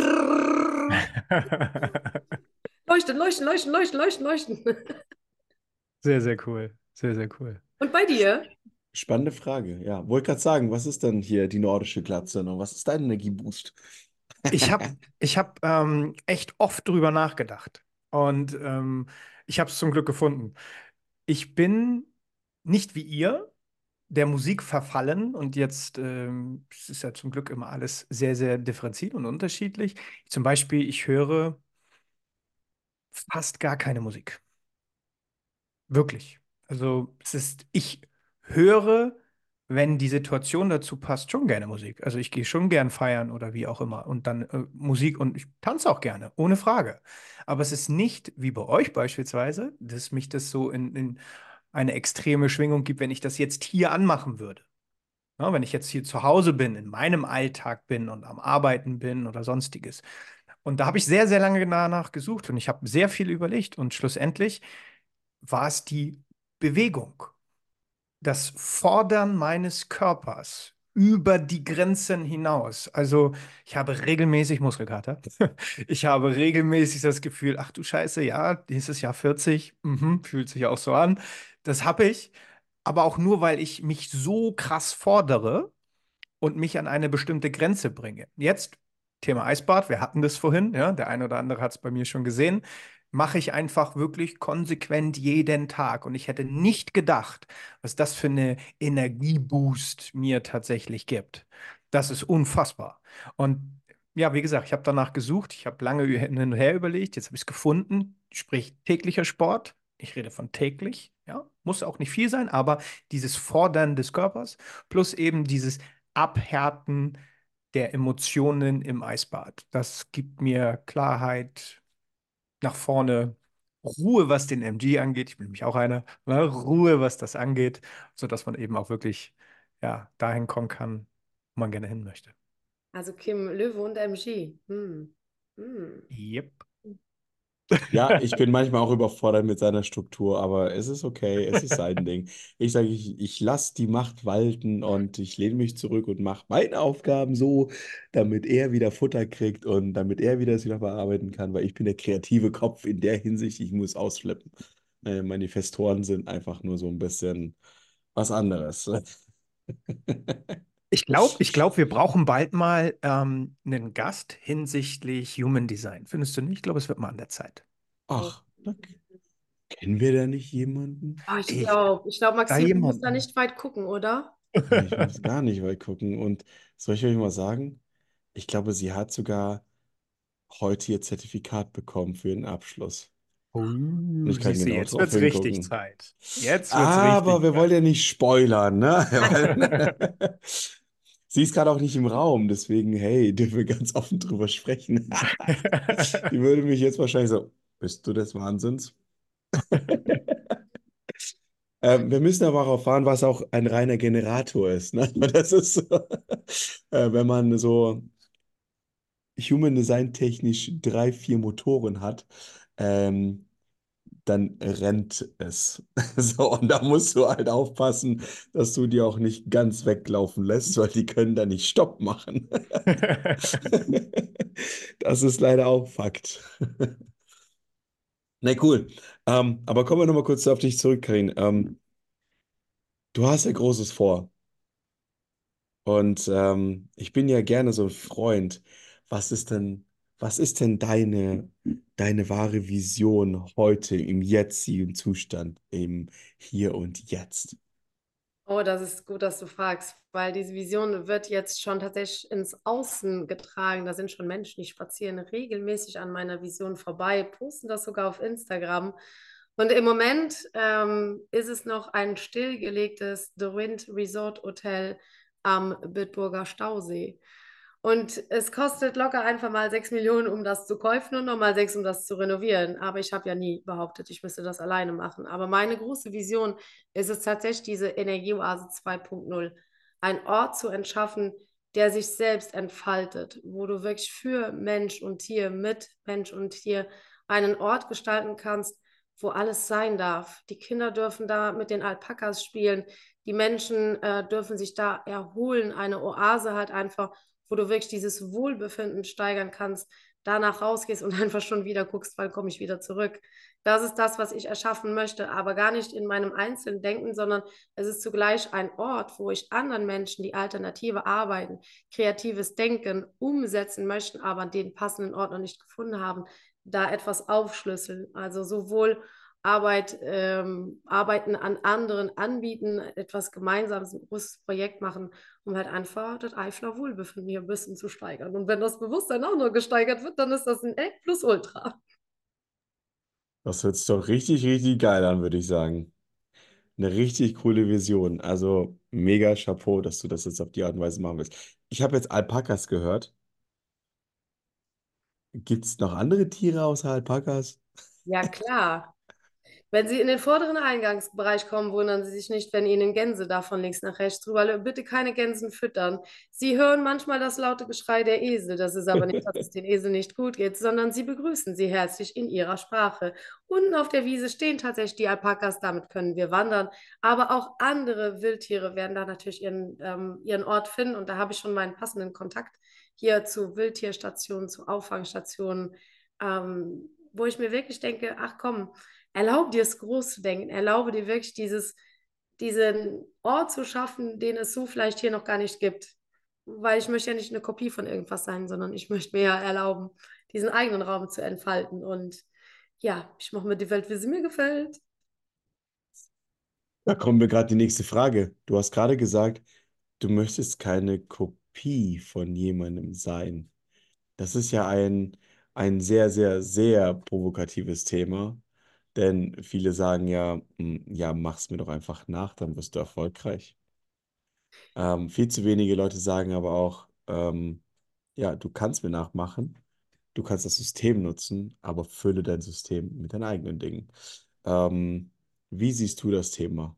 leuchten, leuchten, leuchten, leuchten, leuchten, leuchten. Sehr, sehr cool. Sehr, sehr cool. Und bei dir? Spannende Frage, ja. Wollte gerade sagen, was ist denn hier die nordische Glatze noch? Was ist dein Energieboost? Ich hab echt oft drüber nachgedacht. Und ich habe es zum Glück gefunden. Ich bin nicht wie ihr. der Musik verfallen und jetzt es ist ja zum Glück immer alles sehr, sehr differenziert und unterschiedlich. Zum Beispiel, ich höre fast gar keine Musik. Wirklich. Also ich höre, wenn die Situation dazu passt, schon gerne Musik. Also ich gehe schon gern feiern oder wie auch immer. Und dann Musik und ich tanze auch gerne, ohne Frage. Aber es ist nicht wie bei euch beispielsweise, dass mich das so in eine extreme Schwingung gibt, wenn ich das jetzt hier anmachen würde. Ja, wenn ich jetzt hier zu Hause bin, in meinem Alltag bin und am Arbeiten bin oder sonstiges. Und da habe ich sehr, sehr lange danach gesucht und ich habe sehr viel überlegt und schlussendlich war es die Bewegung, das Fordern meines Körpers über die Grenzen hinaus. Also ich habe regelmäßig Muskelkater. Ich habe regelmäßig das Gefühl, ach du Scheiße, ja, dieses Jahr 40, fühlt sich auch so an. Das habe ich, aber auch nur, weil ich mich so krass fordere und mich an eine bestimmte Grenze bringe. Jetzt Thema Eisbad, wir hatten das vorhin, ja, der eine oder andere hat es bei mir schon gesehen, mache ich einfach wirklich konsequent jeden Tag. Und ich hätte nicht gedacht, was das für eine Energieboost mir tatsächlich gibt. Das ist unfassbar. Und ja, wie gesagt, ich habe danach gesucht, ich habe lange hin und her überlegt, jetzt habe ich es gefunden, sprich täglicher Sport. Ich rede von täglich, ja, muss auch nicht viel sein, aber dieses Fordern des Körpers plus eben dieses Abhärten der Emotionen im Eisbad. Das gibt mir Klarheit nach vorne, Ruhe, was den MG angeht. Ich bin nämlich auch einer, ne? Ruhe, was das angeht, sodass man eben auch wirklich ja, dahin kommen kann, wo man gerne hin möchte. Also Kim Löwe und MG. Hm. Yep. Ja, ich bin manchmal auch überfordert mit seiner Struktur, aber es ist okay, es ist sein Ding. Ich sage, ich lasse die Macht walten und ich lehne mich zurück und mache meine Aufgaben so, damit er wieder Futter kriegt und damit er wieder das wieder bearbeiten kann, weil ich bin der kreative Kopf in der Hinsicht, ich muss ausflippen. Manifestoren sind einfach nur so ein bisschen was anderes. Ich glaub, wir brauchen bald mal einen Gast hinsichtlich Human Design. Findest du nicht? Ich glaube, es wird mal an der Zeit. Ach, da kennen wir da nicht jemanden? Oh, ich Ich glaube, da Maxim, du musst da jemanden. nicht weit gucken, oder? Nee, ich muss gar nicht weit gucken. Und soll ich euch mal sagen? Ich glaube, sie hat sogar heute ihr Zertifikat bekommen für den Abschluss. Und ich kann Siehst du, genau jetzt drauf wird's richtig hingucken. Zeit. Jetzt wird's Aber richtig wir wollen Zeit. ja nicht spoilern, ne? Weil- Sie ist gerade auch nicht im Raum, deswegen, hey, dürfen wir ganz offen drüber sprechen. Die würde mich jetzt wahrscheinlich so, bist du des Wahnsinns? Wir müssen aber auch erfahren, was auch ein reiner Generator ist. Ne? Das ist so, wenn man so Human Design technisch 3, 4 Motoren hat, ähm, dann rennt es. So, und da musst du halt aufpassen, dass du die auch nicht ganz weglaufen lässt, weil die können da nicht Stopp machen. Das ist leider auch Fakt. Na cool. Aber kommen wir nochmal kurz auf dich zurück, Karin. Du hast ja Großes vor. Und ich bin ja gerne so ein Freund. Was ist denn, was ist denn deine wahre Vision heute im jetzigen Zustand, im Hier und Jetzt? Oh, das ist gut, dass du fragst, weil diese Vision wird jetzt schon tatsächlich ins Außen getragen. Da sind schon Menschen, die spazieren regelmäßig an meiner Vision vorbei, posten das sogar auf Instagram. Und im Moment ist es noch ein stillgelegtes The Wind Resort Hotel am Bitburger Stausee. Und es kostet locker einfach mal 6 Millionen, um das zu kaufen und nochmal 6, um das zu renovieren. Aber ich habe ja nie behauptet, ich müsste das alleine machen. Aber meine große Vision ist es tatsächlich, diese Energieoase 2.0, ein Ort zu entschaffen, der sich selbst entfaltet, wo du wirklich für Mensch und Tier, mit Mensch und Tier einen Ort gestalten kannst, wo alles sein darf. Die Kinder dürfen da mit den Alpakas spielen, die Menschen dürfen sich da erholen, eine Oase halt einfach, wo du wirklich dieses Wohlbefinden steigern kannst, danach rausgehst und einfach schon wieder guckst, wann komme ich wieder zurück. Das ist das, was ich erschaffen möchte, aber gar nicht in meinem einzelnen Denken, sondern es ist zugleich ein Ort, wo ich anderen Menschen, die alternative Arbeiten, kreatives Denken umsetzen möchten, aber den passenden Ort noch nicht gefunden haben, da etwas aufschlüsseln. Also sowohl Arbeiten an anderen anbieten, etwas Gemeinsames, ein großes Projekt machen, um halt einfach das Eifler Wohlbefinden hier ein bisschen zu steigern. Und wenn das Bewusstsein auch noch gesteigert wird, dann ist das ein Plus Ultra. Das hört sich doch richtig, richtig geil an, würde ich sagen. Eine richtig coole Vision. Also mega Chapeau, dass du das jetzt auf die Art und Weise machen willst. Ich habe jetzt Alpakas gehört. Gibt es noch andere Tiere außer Alpakas? Ja, klar. Wenn Sie in den vorderen Eingangsbereich kommen, wundern Sie sich nicht, wenn Ihnen Gänse da von links nach rechts drüber. Bitte keine Gänsen füttern. Sie hören manchmal das laute Geschrei der Esel. Das ist aber nicht, dass es den Esel nicht gut geht, sondern sie begrüßen sie herzlich in ihrer Sprache. Unten auf der Wiese stehen tatsächlich die Alpakas, damit können wir wandern. Aber auch andere Wildtiere werden da natürlich ihren Ort finden. Und da habe ich schon meinen passenden Kontakt hier zu Wildtierstationen, zu Auffangstationen, wo ich mir wirklich denke, ach komm, erlaube dir es groß zu denken, erlaube dir wirklich diesen Ort zu schaffen, den es so vielleicht hier noch gar nicht gibt. Weil ich möchte ja nicht eine Kopie von irgendwas sein, sondern ich möchte mir ja erlauben, diesen eigenen Raum zu entfalten. Und ja, ich mache mir die Welt, wie sie mir gefällt. Da kommt mir gerade die nächste Frage. Du hast gerade gesagt, du möchtest keine Kopie von jemandem sein. Das ist ja ein sehr, sehr, sehr provokatives Thema. Denn viele sagen ja, ja, mach's mir doch einfach nach, dann wirst du erfolgreich. Viel zu wenige Leute sagen aber auch, ja, du kannst mir nachmachen, du kannst das System nutzen, aber fülle dein System mit deinen eigenen Dingen. Ähm, Wie siehst du das Thema?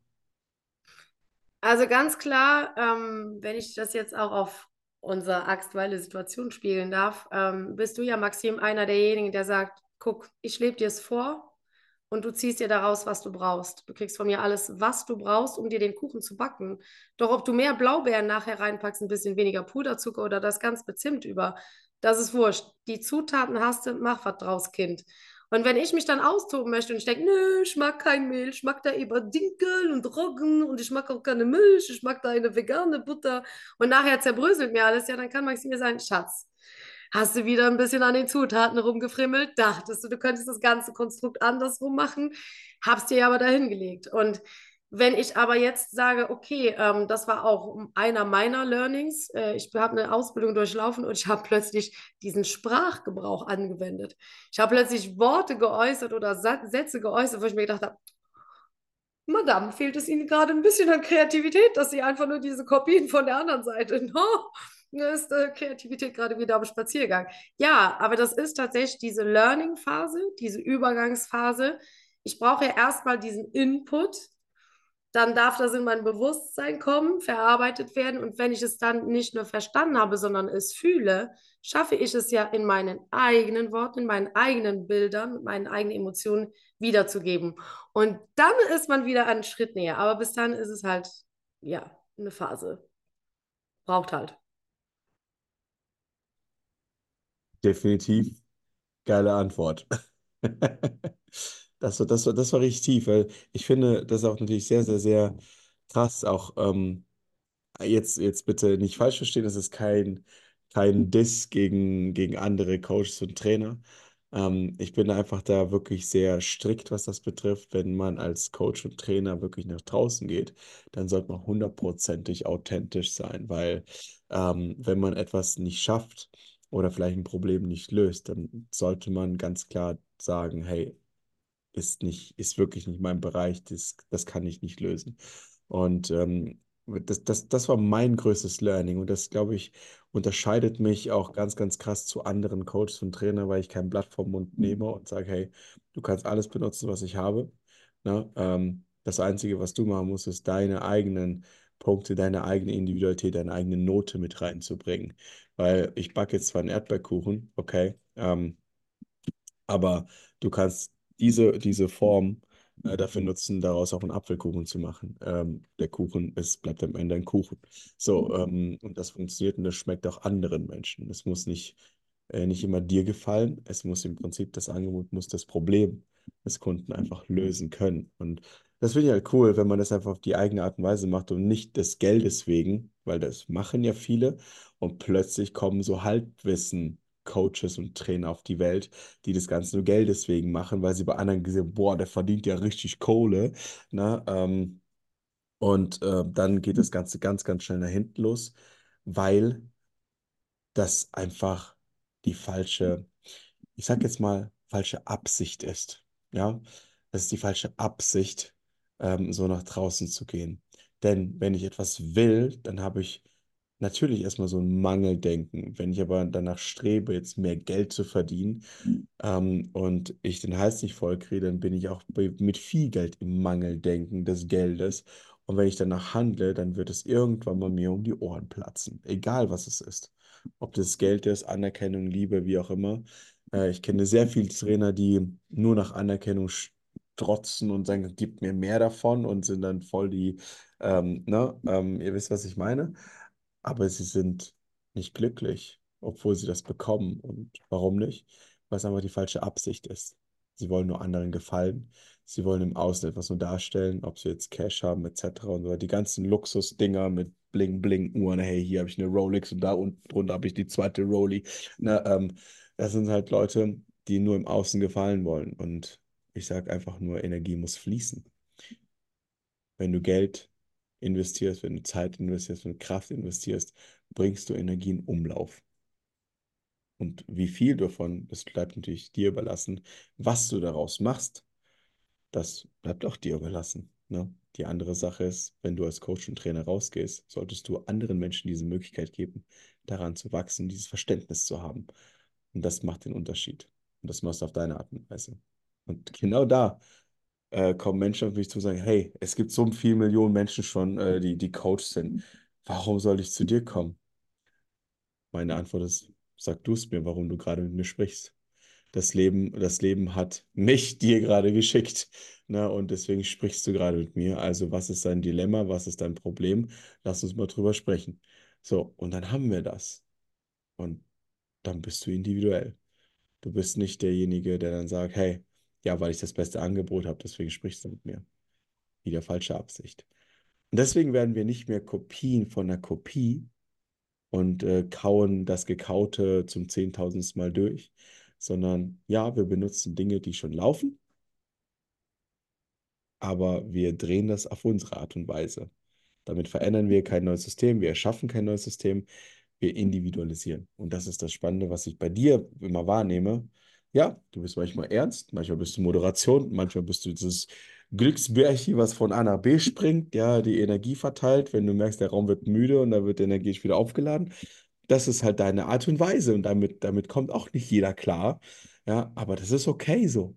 Also ganz klar, wenn ich das jetzt auch auf unsere aktuelle Situation spiegeln darf, bist du ja, Maxim, einer derjenigen, der sagt, guck, ich lebe dir es vor und du ziehst dir daraus, was du brauchst. Du kriegst von mir alles, was du brauchst, um dir den Kuchen zu backen. Doch ob du mehr Blaubeeren nachher reinpackst, ein bisschen weniger Puderzucker oder das Ganze Zimt über, das ist wurscht. Die Zutaten hast du, mach was draus, Kind. Und wenn ich mich dann austoben möchte und ich denke, nö, ich mag kein Mehl, ich mag da eher Dinkel und Roggen und ich mag auch keine Milch, ich mag da eine vegane Butter und nachher zerbröselt mir alles, ja, dann kann Maxim mir sagen, Schatz, hast du wieder ein bisschen an den Zutaten rumgefrimmelt, dachtest du, du könntest das ganze Konstrukt andersrum machen, hab's dir aber dahin gelegt. Und wenn ich aber jetzt sage, okay, das war auch einer meiner Learnings, ich habe eine Ausbildung durchlaufen und ich habe plötzlich diesen Sprachgebrauch angewendet. Ich habe plötzlich Worte geäußert oder Sätze geäußert, wo ich mir gedacht habe, Madame, fehlt es Ihnen gerade ein bisschen an Kreativität, dass Sie einfach nur diese Kopien von der anderen Seite. No, da ist Kreativität gerade wieder am Spaziergang. Ja, aber das ist tatsächlich diese Learning-Phase, diese Übergangsphase. Ich brauche ja erstmal diesen Input, dann darf das in mein Bewusstsein kommen, verarbeitet werden. Und wenn ich es dann nicht nur verstanden habe, sondern es fühle, schaffe ich es ja in meinen eigenen Worten, in meinen eigenen Bildern, mit meinen eigenen Emotionen wiederzugeben. Und dann ist man wieder einen Schritt näher. Aber bis dann ist es halt, ja, eine Phase. Braucht halt. Definitiv geile Antwort. Das war richtig tief, weil ich finde, das ist auch natürlich sehr, sehr, sehr krass. Auch jetzt bitte nicht falsch verstehen, das ist kein Diss gegen andere Coaches und Trainer. Ich bin einfach da wirklich sehr strikt, was das betrifft. Wenn man als Coach und Trainer wirklich nach draußen geht, dann sollte man hundertprozentig authentisch sein, weil wenn man etwas nicht schafft oder vielleicht ein Problem nicht löst, dann sollte man ganz klar sagen, hey, ist wirklich nicht mein Bereich, das kann ich nicht lösen. Und das war mein größtes Learning und das, glaube ich, unterscheidet mich auch ganz, ganz krass zu anderen Coaches und Trainern, weil ich kein Blatt vom Mund nehme und sage, hey, du kannst alles benutzen, was ich habe. Ne? Das Einzige, was du machen musst, ist deine eigenen Punkte, deine eigene Individualität, deine eigene Note mit reinzubringen. Weil ich backe jetzt zwar einen Erdbeerkuchen, okay, aber du kannst diese Form dafür nutzen, daraus auch einen Apfelkuchen zu machen. Der Kuchen bleibt am Ende ein Kuchen. So, und das funktioniert und das schmeckt auch anderen Menschen. Es muss nicht immer dir gefallen. Es muss im Prinzip, das Angebot muss das Problem des Kunden einfach lösen können. Und das finde ich halt cool, wenn man das einfach auf die eigene Art und Weise macht und nicht des Geldes wegen, weil das machen ja viele und plötzlich kommen so Halbwissen Coaches und Trainer auf die Welt, die das Ganze nur Geld deswegen machen, weil sie bei anderen gesehen, boah, der verdient ja richtig Kohle, ne? Und dann geht das Ganze ganz, ganz schnell nach hinten los, weil das einfach die falsche, ich sag jetzt mal, falsche Absicht ist. Ja, das ist die falsche Absicht, so nach draußen zu gehen. Denn wenn ich etwas will, dann habe ich natürlich erstmal so ein Mangeldenken. Wenn ich aber danach strebe, jetzt mehr Geld zu verdienen, und ich den Hals nicht voll kriege, dann bin ich auch mit viel Geld im Mangeldenken des Geldes. Und wenn ich danach handle, dann wird es irgendwann mal mir um die Ohren platzen. Egal was es ist. Ob das Geld ist, Anerkennung, Liebe, wie auch immer. Ich kenne sehr viele Trainer, die nur nach Anerkennung strotzen und sagen, gib mir mehr davon und sind dann voll die, ihr wisst, was ich meine. Aber sie sind nicht glücklich, obwohl sie das bekommen. Und warum nicht? Weil es einfach die falsche Absicht ist. Sie wollen nur anderen gefallen. Sie wollen im Außen etwas nur darstellen, ob sie jetzt Cash haben, etc. Und so. Die ganzen Luxusdinger mit Bling-Bling-Uhren. Hey, hier habe ich eine Rolex und da unten drunter habe ich die zweite Rolli. Ne, das sind halt Leute, die nur im Außen gefallen wollen. Und ich sage einfach nur, Energie muss fließen. Wenn du Geld investierst, wenn du Zeit investierst, wenn du Kraft investierst, bringst du Energie in Umlauf. Und wie viel davon, das bleibt natürlich dir überlassen. Was du daraus machst, das bleibt auch dir überlassen. Ne? Die andere Sache ist, wenn du als Coach und Trainer rausgehst, solltest du anderen Menschen diese Möglichkeit geben, daran zu wachsen, dieses Verständnis zu haben. Und das macht den Unterschied. Und das machst du auf deine Art und Weise. Und genau da kommen Menschen auf mich zu und sagen, hey, es gibt so viele Millionen Menschen schon, die Coach sind. Warum soll ich zu dir kommen? Meine Antwort ist, sag du es mir, warum du gerade mit mir sprichst. Das Leben hat mich dir gerade geschickt, ne? Und deswegen sprichst du gerade mit mir. Also, was ist dein Dilemma? Was ist dein Problem? Lass uns mal drüber sprechen. So, und dann haben wir das. Und dann bist du individuell. Du bist nicht derjenige, der dann sagt, hey, ja, weil ich das beste Angebot habe, deswegen sprichst du mit mir. Wieder falsche Absicht. Und deswegen werden wir nicht mehr Kopien von einer Kopie und kauen das Gekaute zum zehntausendsten Mal durch, sondern ja, wir benutzen Dinge, die schon laufen, aber wir drehen das auf unsere Art und Weise. Damit verändern wir kein neues System, wir erschaffen kein neues System, wir individualisieren. Und das ist das Spannende, was ich bei dir immer wahrnehme. Ja, du bist manchmal ernst, manchmal bist du Moderation, manchmal bist du dieses Glücksbärchen, was von A nach B springt, ja, die Energie verteilt, wenn du merkst, der Raum wird müde und da wird die Energie wieder aufgeladen. Das ist halt deine Art und Weise und damit kommt auch nicht jeder klar. Ja, aber das ist okay so.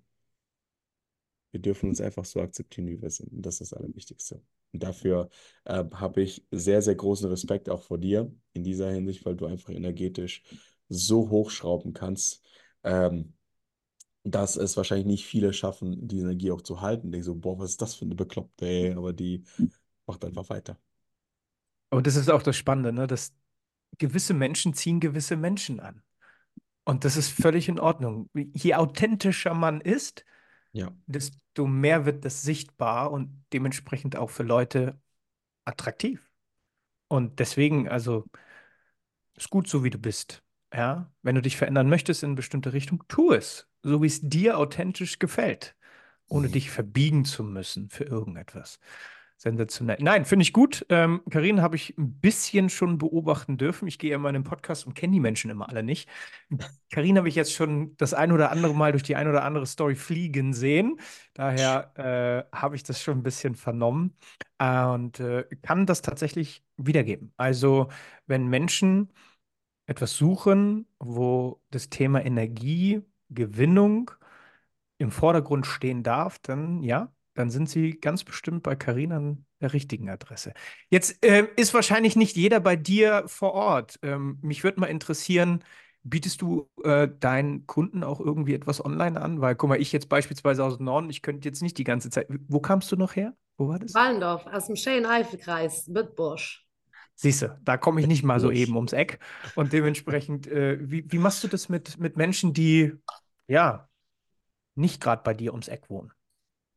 Wir dürfen uns einfach so akzeptieren, wie wir sind. Und das ist das Allerwichtigste. Und dafür habe ich sehr, sehr großen Respekt auch vor dir in dieser Hinsicht, weil du einfach energetisch so hochschrauben kannst, ähm, dass es wahrscheinlich nicht viele schaffen, die Energie auch zu halten. Denke so, boah, was ist das für eine Bekloppte, ey? Aber die macht einfach weiter. Und das ist auch das Spannende, ne? Dass gewisse Menschen ziehen gewisse Menschen an. Und das ist völlig in Ordnung. Je authentischer man ist, Ja. desto mehr wird das sichtbar und dementsprechend auch für Leute attraktiv. Und deswegen, also, ist gut so, wie du bist. Ja, wenn du dich verändern möchtest in eine bestimmte Richtung, tu es, so wie es dir authentisch gefällt, ohne dich verbiegen zu müssen für irgendetwas. Sensationell. Nein, finde ich gut. Carine habe ich ein bisschen schon beobachten dürfen. Ich gehe ja immer in den Podcast und kenne die Menschen immer alle nicht. Carine habe ich jetzt schon das ein oder andere Mal durch die ein oder andere Story fliegen sehen. Daher habe ich das schon ein bisschen vernommen und kann das tatsächlich wiedergeben. Also, wenn Menschen etwas suchen, wo das Thema Energiegewinnung im Vordergrund stehen darf, dann ja, dann sind Sie ganz bestimmt bei Carina an der richtigen Adresse. Jetzt ist wahrscheinlich nicht jeder bei dir vor Ort. Mich würde mal interessieren, bietest du deinen Kunden auch irgendwie etwas online an? Weil, guck mal, ich jetzt beispielsweise aus dem Norden, ich könnte jetzt nicht die ganze Zeit. Wo kamst du noch her? Wo war das? Wallendorf aus dem Schönen-Eifel-Kreis, Bütbusch. Siehst du, da komme ich nicht mal so Bursch. eben ums Eck. Und dementsprechend, wie machst du das mit Menschen, die ja nicht gerade bei dir ums Eck wohnen?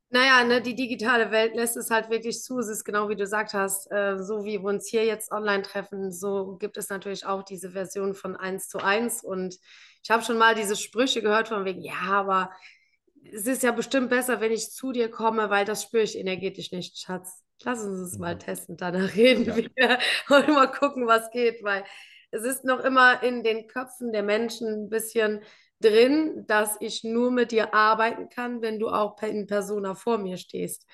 Naja, ne, die digitale Welt lässt es halt wirklich zu. Es ist genau wie du gesagt hast, so wie wir uns hier jetzt online treffen, so gibt es natürlich auch diese Version von 1:1. Und ich habe schon mal diese Sprüche gehört von wegen, ja, aber es ist ja bestimmt besser, wenn ich zu dir komme, weil das spüre ich energetisch nicht, Schatz. Lass uns es mal Mhm. testen, danach reden Ja. wir und mal gucken, was geht, weil es ist noch immer in den Köpfen der Menschen ein bisschen drin, dass ich nur mit dir arbeiten kann, wenn du auch in Persona vor mir stehst.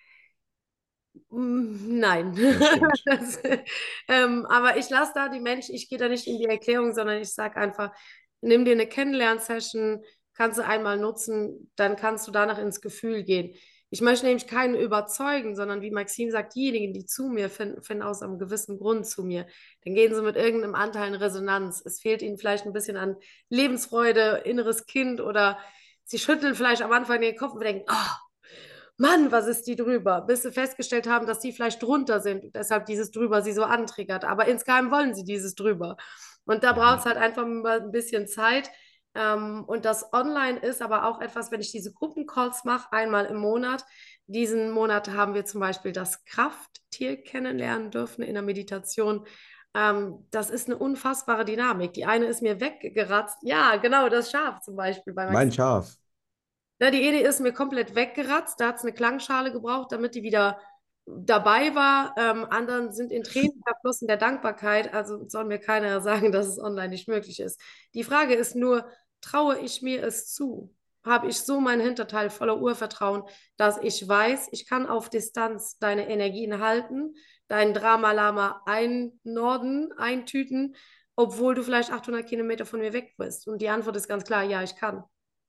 Nein. Das stimmt. Das, aber ich lasse da die Menschen, ich gehe da nicht in die Erklärung, sondern ich sage einfach, nimm dir eine Kennenlern-Session, kannst du einmal nutzen, dann kannst du danach ins Gefühl gehen. Ich möchte nämlich keinen überzeugen, sondern wie Maxim sagt, diejenigen, die zu mir finden aus einem gewissen Grund zu mir. Dann gehen sie mit irgendeinem Anteil in Resonanz. Es fehlt ihnen vielleicht ein bisschen an Lebensfreude, inneres Kind oder sie schütteln vielleicht am Anfang den Kopf und denken, oh, Mann, was ist die drüber? Bis sie festgestellt haben, dass die vielleicht drunter sind und deshalb dieses drüber sie so antriggert. Aber insgeheim wollen sie dieses drüber. Und da braucht es Mhm. halt einfach mal ein bisschen Zeit. Und das Online ist aber auch etwas, wenn ich diese Gruppencalls mache, einmal im Monat. Diesen Monat haben wir zum Beispiel das Krafttier kennenlernen dürfen in der Meditation. Das ist eine unfassbare Dynamik. Die eine ist mir weggeratzt. Ja, genau, das Schaf zum Beispiel bei Mein Max. Schaf. Na, die Ede ist mir komplett weggeratzt. Da hat es eine Klangschale gebraucht, damit die wieder dabei war. Anderen sind in Tränen verflossen der Dankbarkeit. Also soll mir keiner sagen, dass es online nicht möglich ist. Die Frage ist nur, traue ich mir es zu? Habe ich so mein Hinterteil voller Urvertrauen, dass ich weiß, ich kann auf Distanz deine Energien halten, dein Drama-Lama einnorden, eintüten, obwohl du vielleicht 800 Kilometer von mir weg bist? Und die Antwort ist ganz klar, ja, ich kann.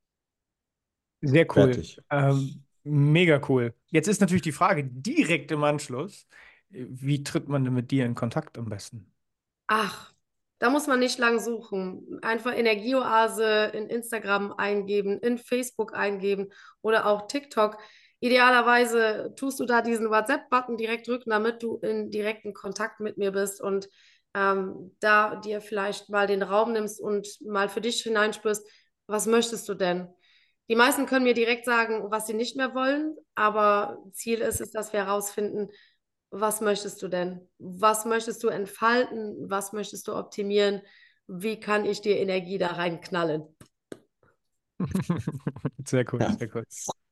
Sehr cool. Fertig. Mega cool. Jetzt ist natürlich die Frage direkt im Anschluss, wie tritt man denn mit dir in Kontakt am besten? Ach, da muss man nicht lang suchen. Einfach Energieoase in Instagram eingeben, in Facebook eingeben oder auch TikTok. Idealerweise tust du da diesen WhatsApp-Button direkt drücken, damit du in direkten Kontakt mit mir bist und da dir vielleicht mal den Raum nimmst und mal für dich hineinspürst, was möchtest du denn? Die meisten können mir direkt sagen, was sie nicht mehr wollen, aber Ziel ist es, dass wir herausfinden, was möchtest du denn? Was möchtest du entfalten? Was möchtest du optimieren? Wie kann ich dir Energie da reinknallen? Sehr cool, Ja. sehr cool.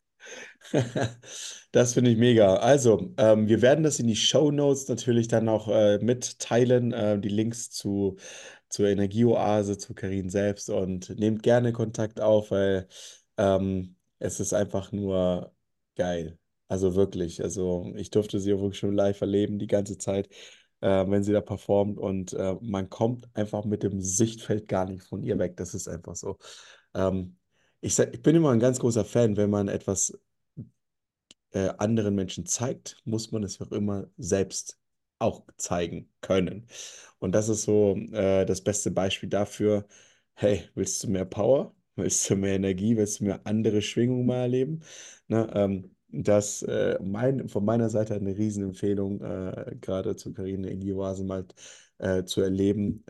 Das finde ich mega. Also, wir werden das in die Shownotes natürlich dann auch mitteilen, die Links zur Energieoase, zu Karin selbst und nehmt gerne Kontakt auf, weil es ist einfach nur geil. Also wirklich. Also ich durfte sie auch wirklich schon live erleben die ganze Zeit, wenn sie da performt und man kommt einfach mit dem Sichtfeld gar nicht von ihr weg. Das ist einfach so. Ähm, ich bin immer ein ganz großer Fan, wenn man etwas anderen Menschen zeigt, muss man es auch immer selbst auch zeigen können. Und das ist so das beste Beispiel dafür, hey, willst du mehr Power? Willst du mehr Energie? Willst du mehr andere Schwingungen mal erleben? Ne, das von meiner Seite eine Riesenempfehlung, gerade zu Carine Ildioase mal zu erleben.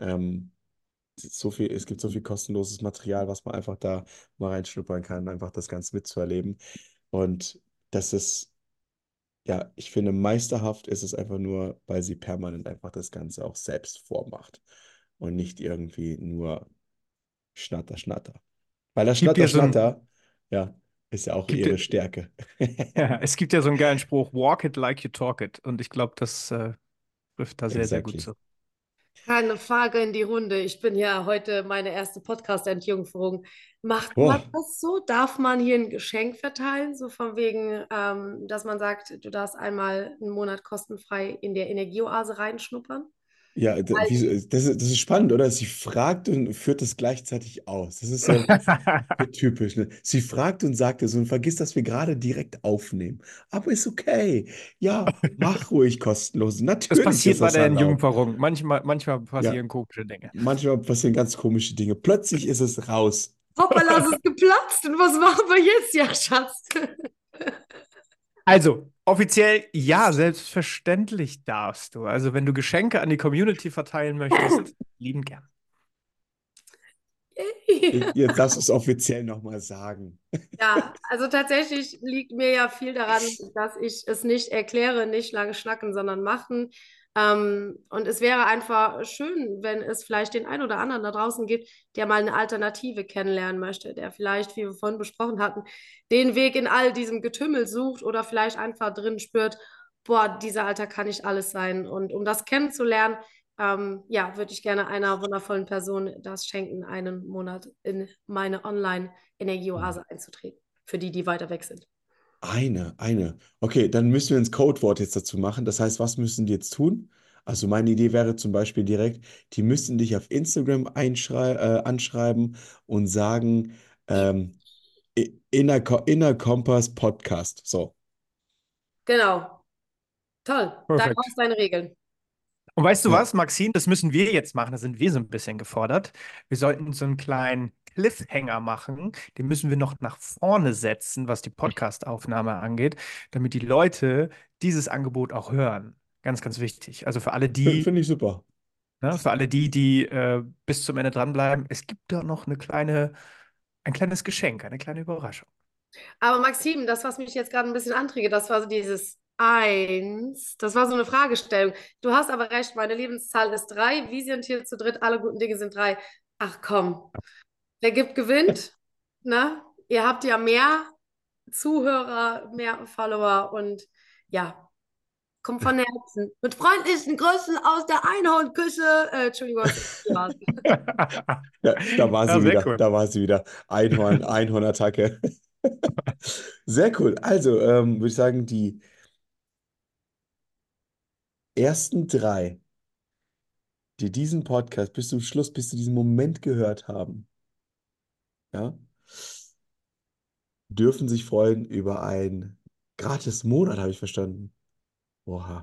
Es gibt so viel kostenloses Material, was man einfach da mal reinschnuppern kann, einfach das Ganze mitzuerleben. Und das ist, ja, ich finde, meisterhaft ist es einfach nur, weil sie permanent einfach das Ganze auch selbst vormacht und nicht irgendwie nur Schnatter, Schnatter. Weil das Gibt Schnatter, ja so ein, Schnatter, ja, ist ja auch gibt ja, ihre Stärke. ja, es gibt ja so einen geilen Spruch, walk it like you talk it. Und ich glaube, das trifft da sehr, sehr gut Exactly. zu. Keine Frage in die Runde. Ich bin ja heute meine erste Podcast-Entjungferung. Macht man Boah, das so? Darf man hier ein Geschenk verteilen? So von wegen, dass man sagt, du darfst einmal einen Monat kostenfrei in der Energieoase reinschnuppern? ja, das ist spannend, oder? Sie fragt und führt es gleichzeitig aus. Das ist so, so typisch, ne? Sie fragt und sagt es und vergisst, dass wir gerade direkt aufnehmen. Aber ist okay. Ja, mach ruhig kostenlos. Das Natürlich passiert ist bei das der erlaubt. Entjungferung. Manchmal Ja, passieren komische Dinge. manchmal passieren ganz komische Dinge. Plötzlich ist es raus. Hoppala, es ist geplatzt. Und was machen wir jetzt, ja, Schatz? Also, offiziell ja, selbstverständlich darfst du. Also, wenn du Geschenke an die Community verteilen möchtest, lieben gern. Jetzt darfst du es offiziell nochmal sagen. Ja, also tatsächlich liegt mir ja viel daran, dass ich es nicht erkläre, nicht lange schnacken, sondern machen. Und es wäre einfach schön, wenn es vielleicht den einen oder anderen da draußen gibt, der mal eine Alternative kennenlernen möchte, der vielleicht, wie wir vorhin besprochen hatten, den Weg in all diesem Getümmel sucht oder vielleicht einfach drin spürt, boah, dieser Alter kann nicht alles sein. Und um das kennenzulernen, ja, würde ich gerne einer wundervollen Person das schenken, einen Monat in meine Online-Energieoase einzutreten. Für die, die weiter weg sind. Eine. Okay, dann müssen wir ein Codewort jetzt dazu machen. Das heißt, was müssen die jetzt tun? Also meine Idee wäre zum Beispiel direkt, die müssten dich auf Instagram anschreiben und sagen, Inner Kompass Podcast. So. Genau. Toll. Daraus Perfekt. deine Regeln. Und weißt du Ja. was, Maxine, das müssen wir jetzt machen, da sind wir so ein bisschen gefordert. Wir sollten so einen kleinen Cliffhanger machen, den müssen wir noch nach vorne setzen, was die Podcast-Aufnahme angeht, damit die Leute dieses Angebot auch hören. Ganz, ganz wichtig. Also für alle die, Finde ich super. ne, für alle die, die bis zum Ende dranbleiben, es gibt da noch ein kleines Geschenk, eine kleine Überraschung. Aber Maxim, das, was mich jetzt gerade ein bisschen anträgt, das war so dieses Eins. Das war so eine Fragestellung. Du hast aber recht, meine Lebenszahl ist drei. Wir sind hier zu dritt, alle guten Dinge sind drei. Ach komm, wer gibt, gewinnt. Ne? Ihr habt ja mehr Zuhörer, mehr Follower und ja, kommt von Herzen. Mit freundlichen Grüßen aus der Einhornküche. Entschuldigung, aus der Oase. Ja, da war Ja, sie sehr wieder. cool. Da war sie wieder. Einhorn-Attacke. Sehr cool. Also, würde ich sagen, die ersten drei, die diesen Podcast bis zum Schluss, bis zu diesem Moment gehört haben, ja, dürfen sich freuen über ein gratis Monat, habe ich verstanden. Oha.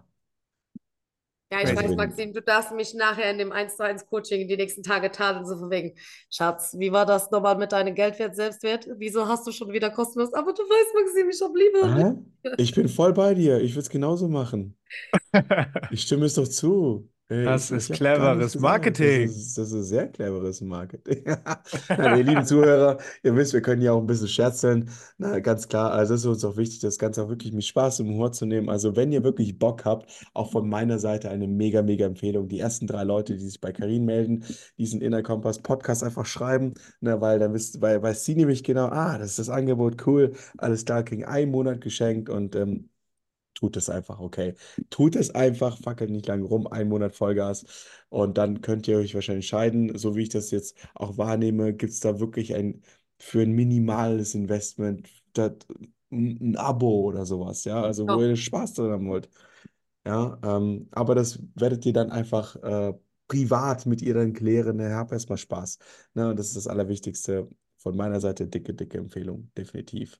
Ja, ich Also Crazy. weiß, wenn, Maxim, du darfst mich nachher in dem 1:1 Coaching die nächsten Tage tadeln, so von wegen, Schatz, wie war das nochmal mit deinem Geldwert, Selbstwert? Wieso hast du schon wieder kostenlos? Aber du weißt, Maxim, ich habe Liebe. ah, ich bin voll bei dir. Ich würde es genauso machen. Ich stimme es doch zu. Das Ich ist habe gar nichts cleveres gesagt. Marketing. Das ist sehr cleveres Marketing. Nein, ihr lieben Zuhörer, ihr wisst, wir können ja auch ein bisschen scherzeln. Na, ganz klar, also es ist uns auch wichtig, das Ganze auch wirklich mit Spaß und Humor zu nehmen. Also wenn ihr wirklich Bock habt, auch von meiner Seite eine mega Empfehlung. Die ersten drei Leute, die sich bei Karin melden, diesen Inner Kompass Podcast einfach schreiben, ne, weil dann weiß sie nämlich genau, das ist das Angebot, cool, alles klar, kriegen einen Monat geschenkt und tut es einfach, okay. Tut es einfach, fackelt nicht lange rum, einen Monat Vollgas und dann könnt ihr euch wahrscheinlich scheiden. So wie ich das jetzt auch wahrnehme, gibt es da wirklich für ein minimales Investment ein Abo oder sowas, ja, also wo Oh. ihr Spaß dran haben wollt. Ja, aber das werdet ihr dann einfach privat mit ihr dann klären. Ne, habt erstmal Spaß. Ne, und das ist das Allerwichtigste. Von meiner Seite dicke Empfehlung, definitiv.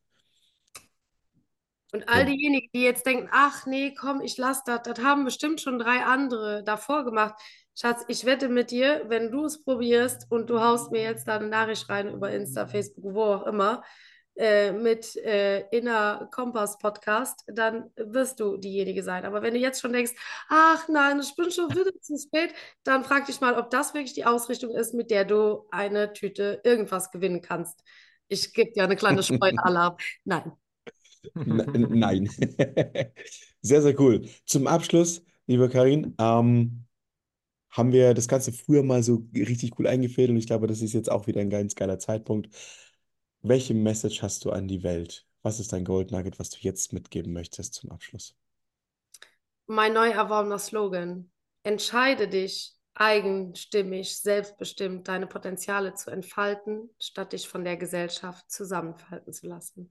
Und all Wenn, diejenigen, die jetzt denken, ach nee, komm, ich lasse das, das haben bestimmt schon drei andere davor gemacht. Schatz, ich wette mit dir, wenn du es probierst und du haust mir jetzt da eine Nachricht rein über Insta, Facebook, wo auch immer, mit Inner Kompass Podcast, dann wirst du diejenige sein. Aber wenn du jetzt schon denkst, ach nein, ich bin schon wieder zu spät, dann frag dich mal, ob das wirklich die Ausrichtung ist, mit der du eine Tüte irgendwas gewinnen kannst. Ich gebe dir eine kleine Spoiler-Alarm. Nein. Nein. Sehr cool. Zum Abschluss, liebe Karin, haben wir das Ganze früher mal so richtig cool eingefädelt und ich glaube, das ist jetzt auch wieder ein ganz geiler Zeitpunkt. Welche Message hast du an die Welt? Was ist dein Gold Nugget, was du jetzt mitgeben möchtest zum Abschluss? Mein neu erworbener Slogan. Entscheide dich, eigenstimmig, selbstbestimmt deine Potenziale zu entfalten, statt dich von der Gesellschaft zusammenfalten zu lassen.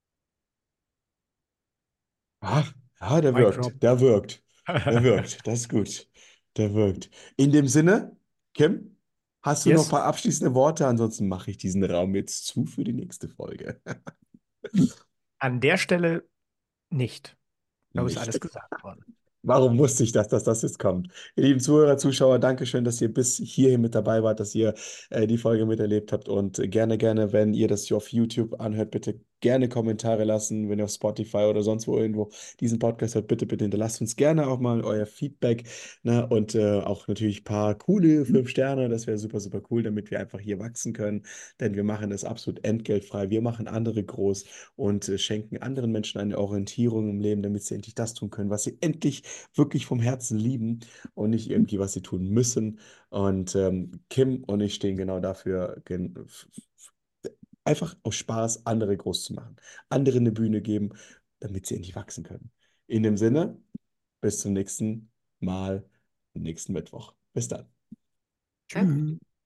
Ach, ja, der Mic drop. wirkt. Der wirkt. Der wirkt. Das ist gut. Der wirkt. In dem Sinne, Kim, hast du noch ein Yes, paar abschließende Worte? Ansonsten mache ich diesen Raum jetzt zu für die nächste Folge. an der Stelle nicht. Ich glaube, es ist Nicht. alles gesagt worden. Warum wusste ich, dass das jetzt kommt? Ihr lieben Zuhörer, Zuschauer, danke schön, dass ihr bis hierhin mit dabei wart, dass ihr die Folge miterlebt habt. Und gerne, wenn ihr das hier auf YouTube anhört, bitte gerne Kommentare lassen, wenn ihr auf Spotify oder sonst wo irgendwo diesen Podcast hört. Bitte, bitte hinterlasst uns gerne auch mal euer Feedback, ne? Und auch natürlich ein paar coole 5 Sterne. Das wäre super, super cool, damit wir einfach hier wachsen können. Denn wir machen es absolut entgeltfrei. Wir machen andere groß und schenken anderen Menschen eine Orientierung im Leben, damit sie endlich das tun können, was sie endlich wirklich vom Herzen lieben und nicht irgendwie, was sie tun müssen. Und Kim und ich stehen genau dafür, einfach aus Spaß andere groß zu machen, anderen eine Bühne geben, damit sie endlich wachsen können. In dem Sinne, bis zum nächsten Mal, nächsten Mittwoch. Bis dann. Danke. Tschüss.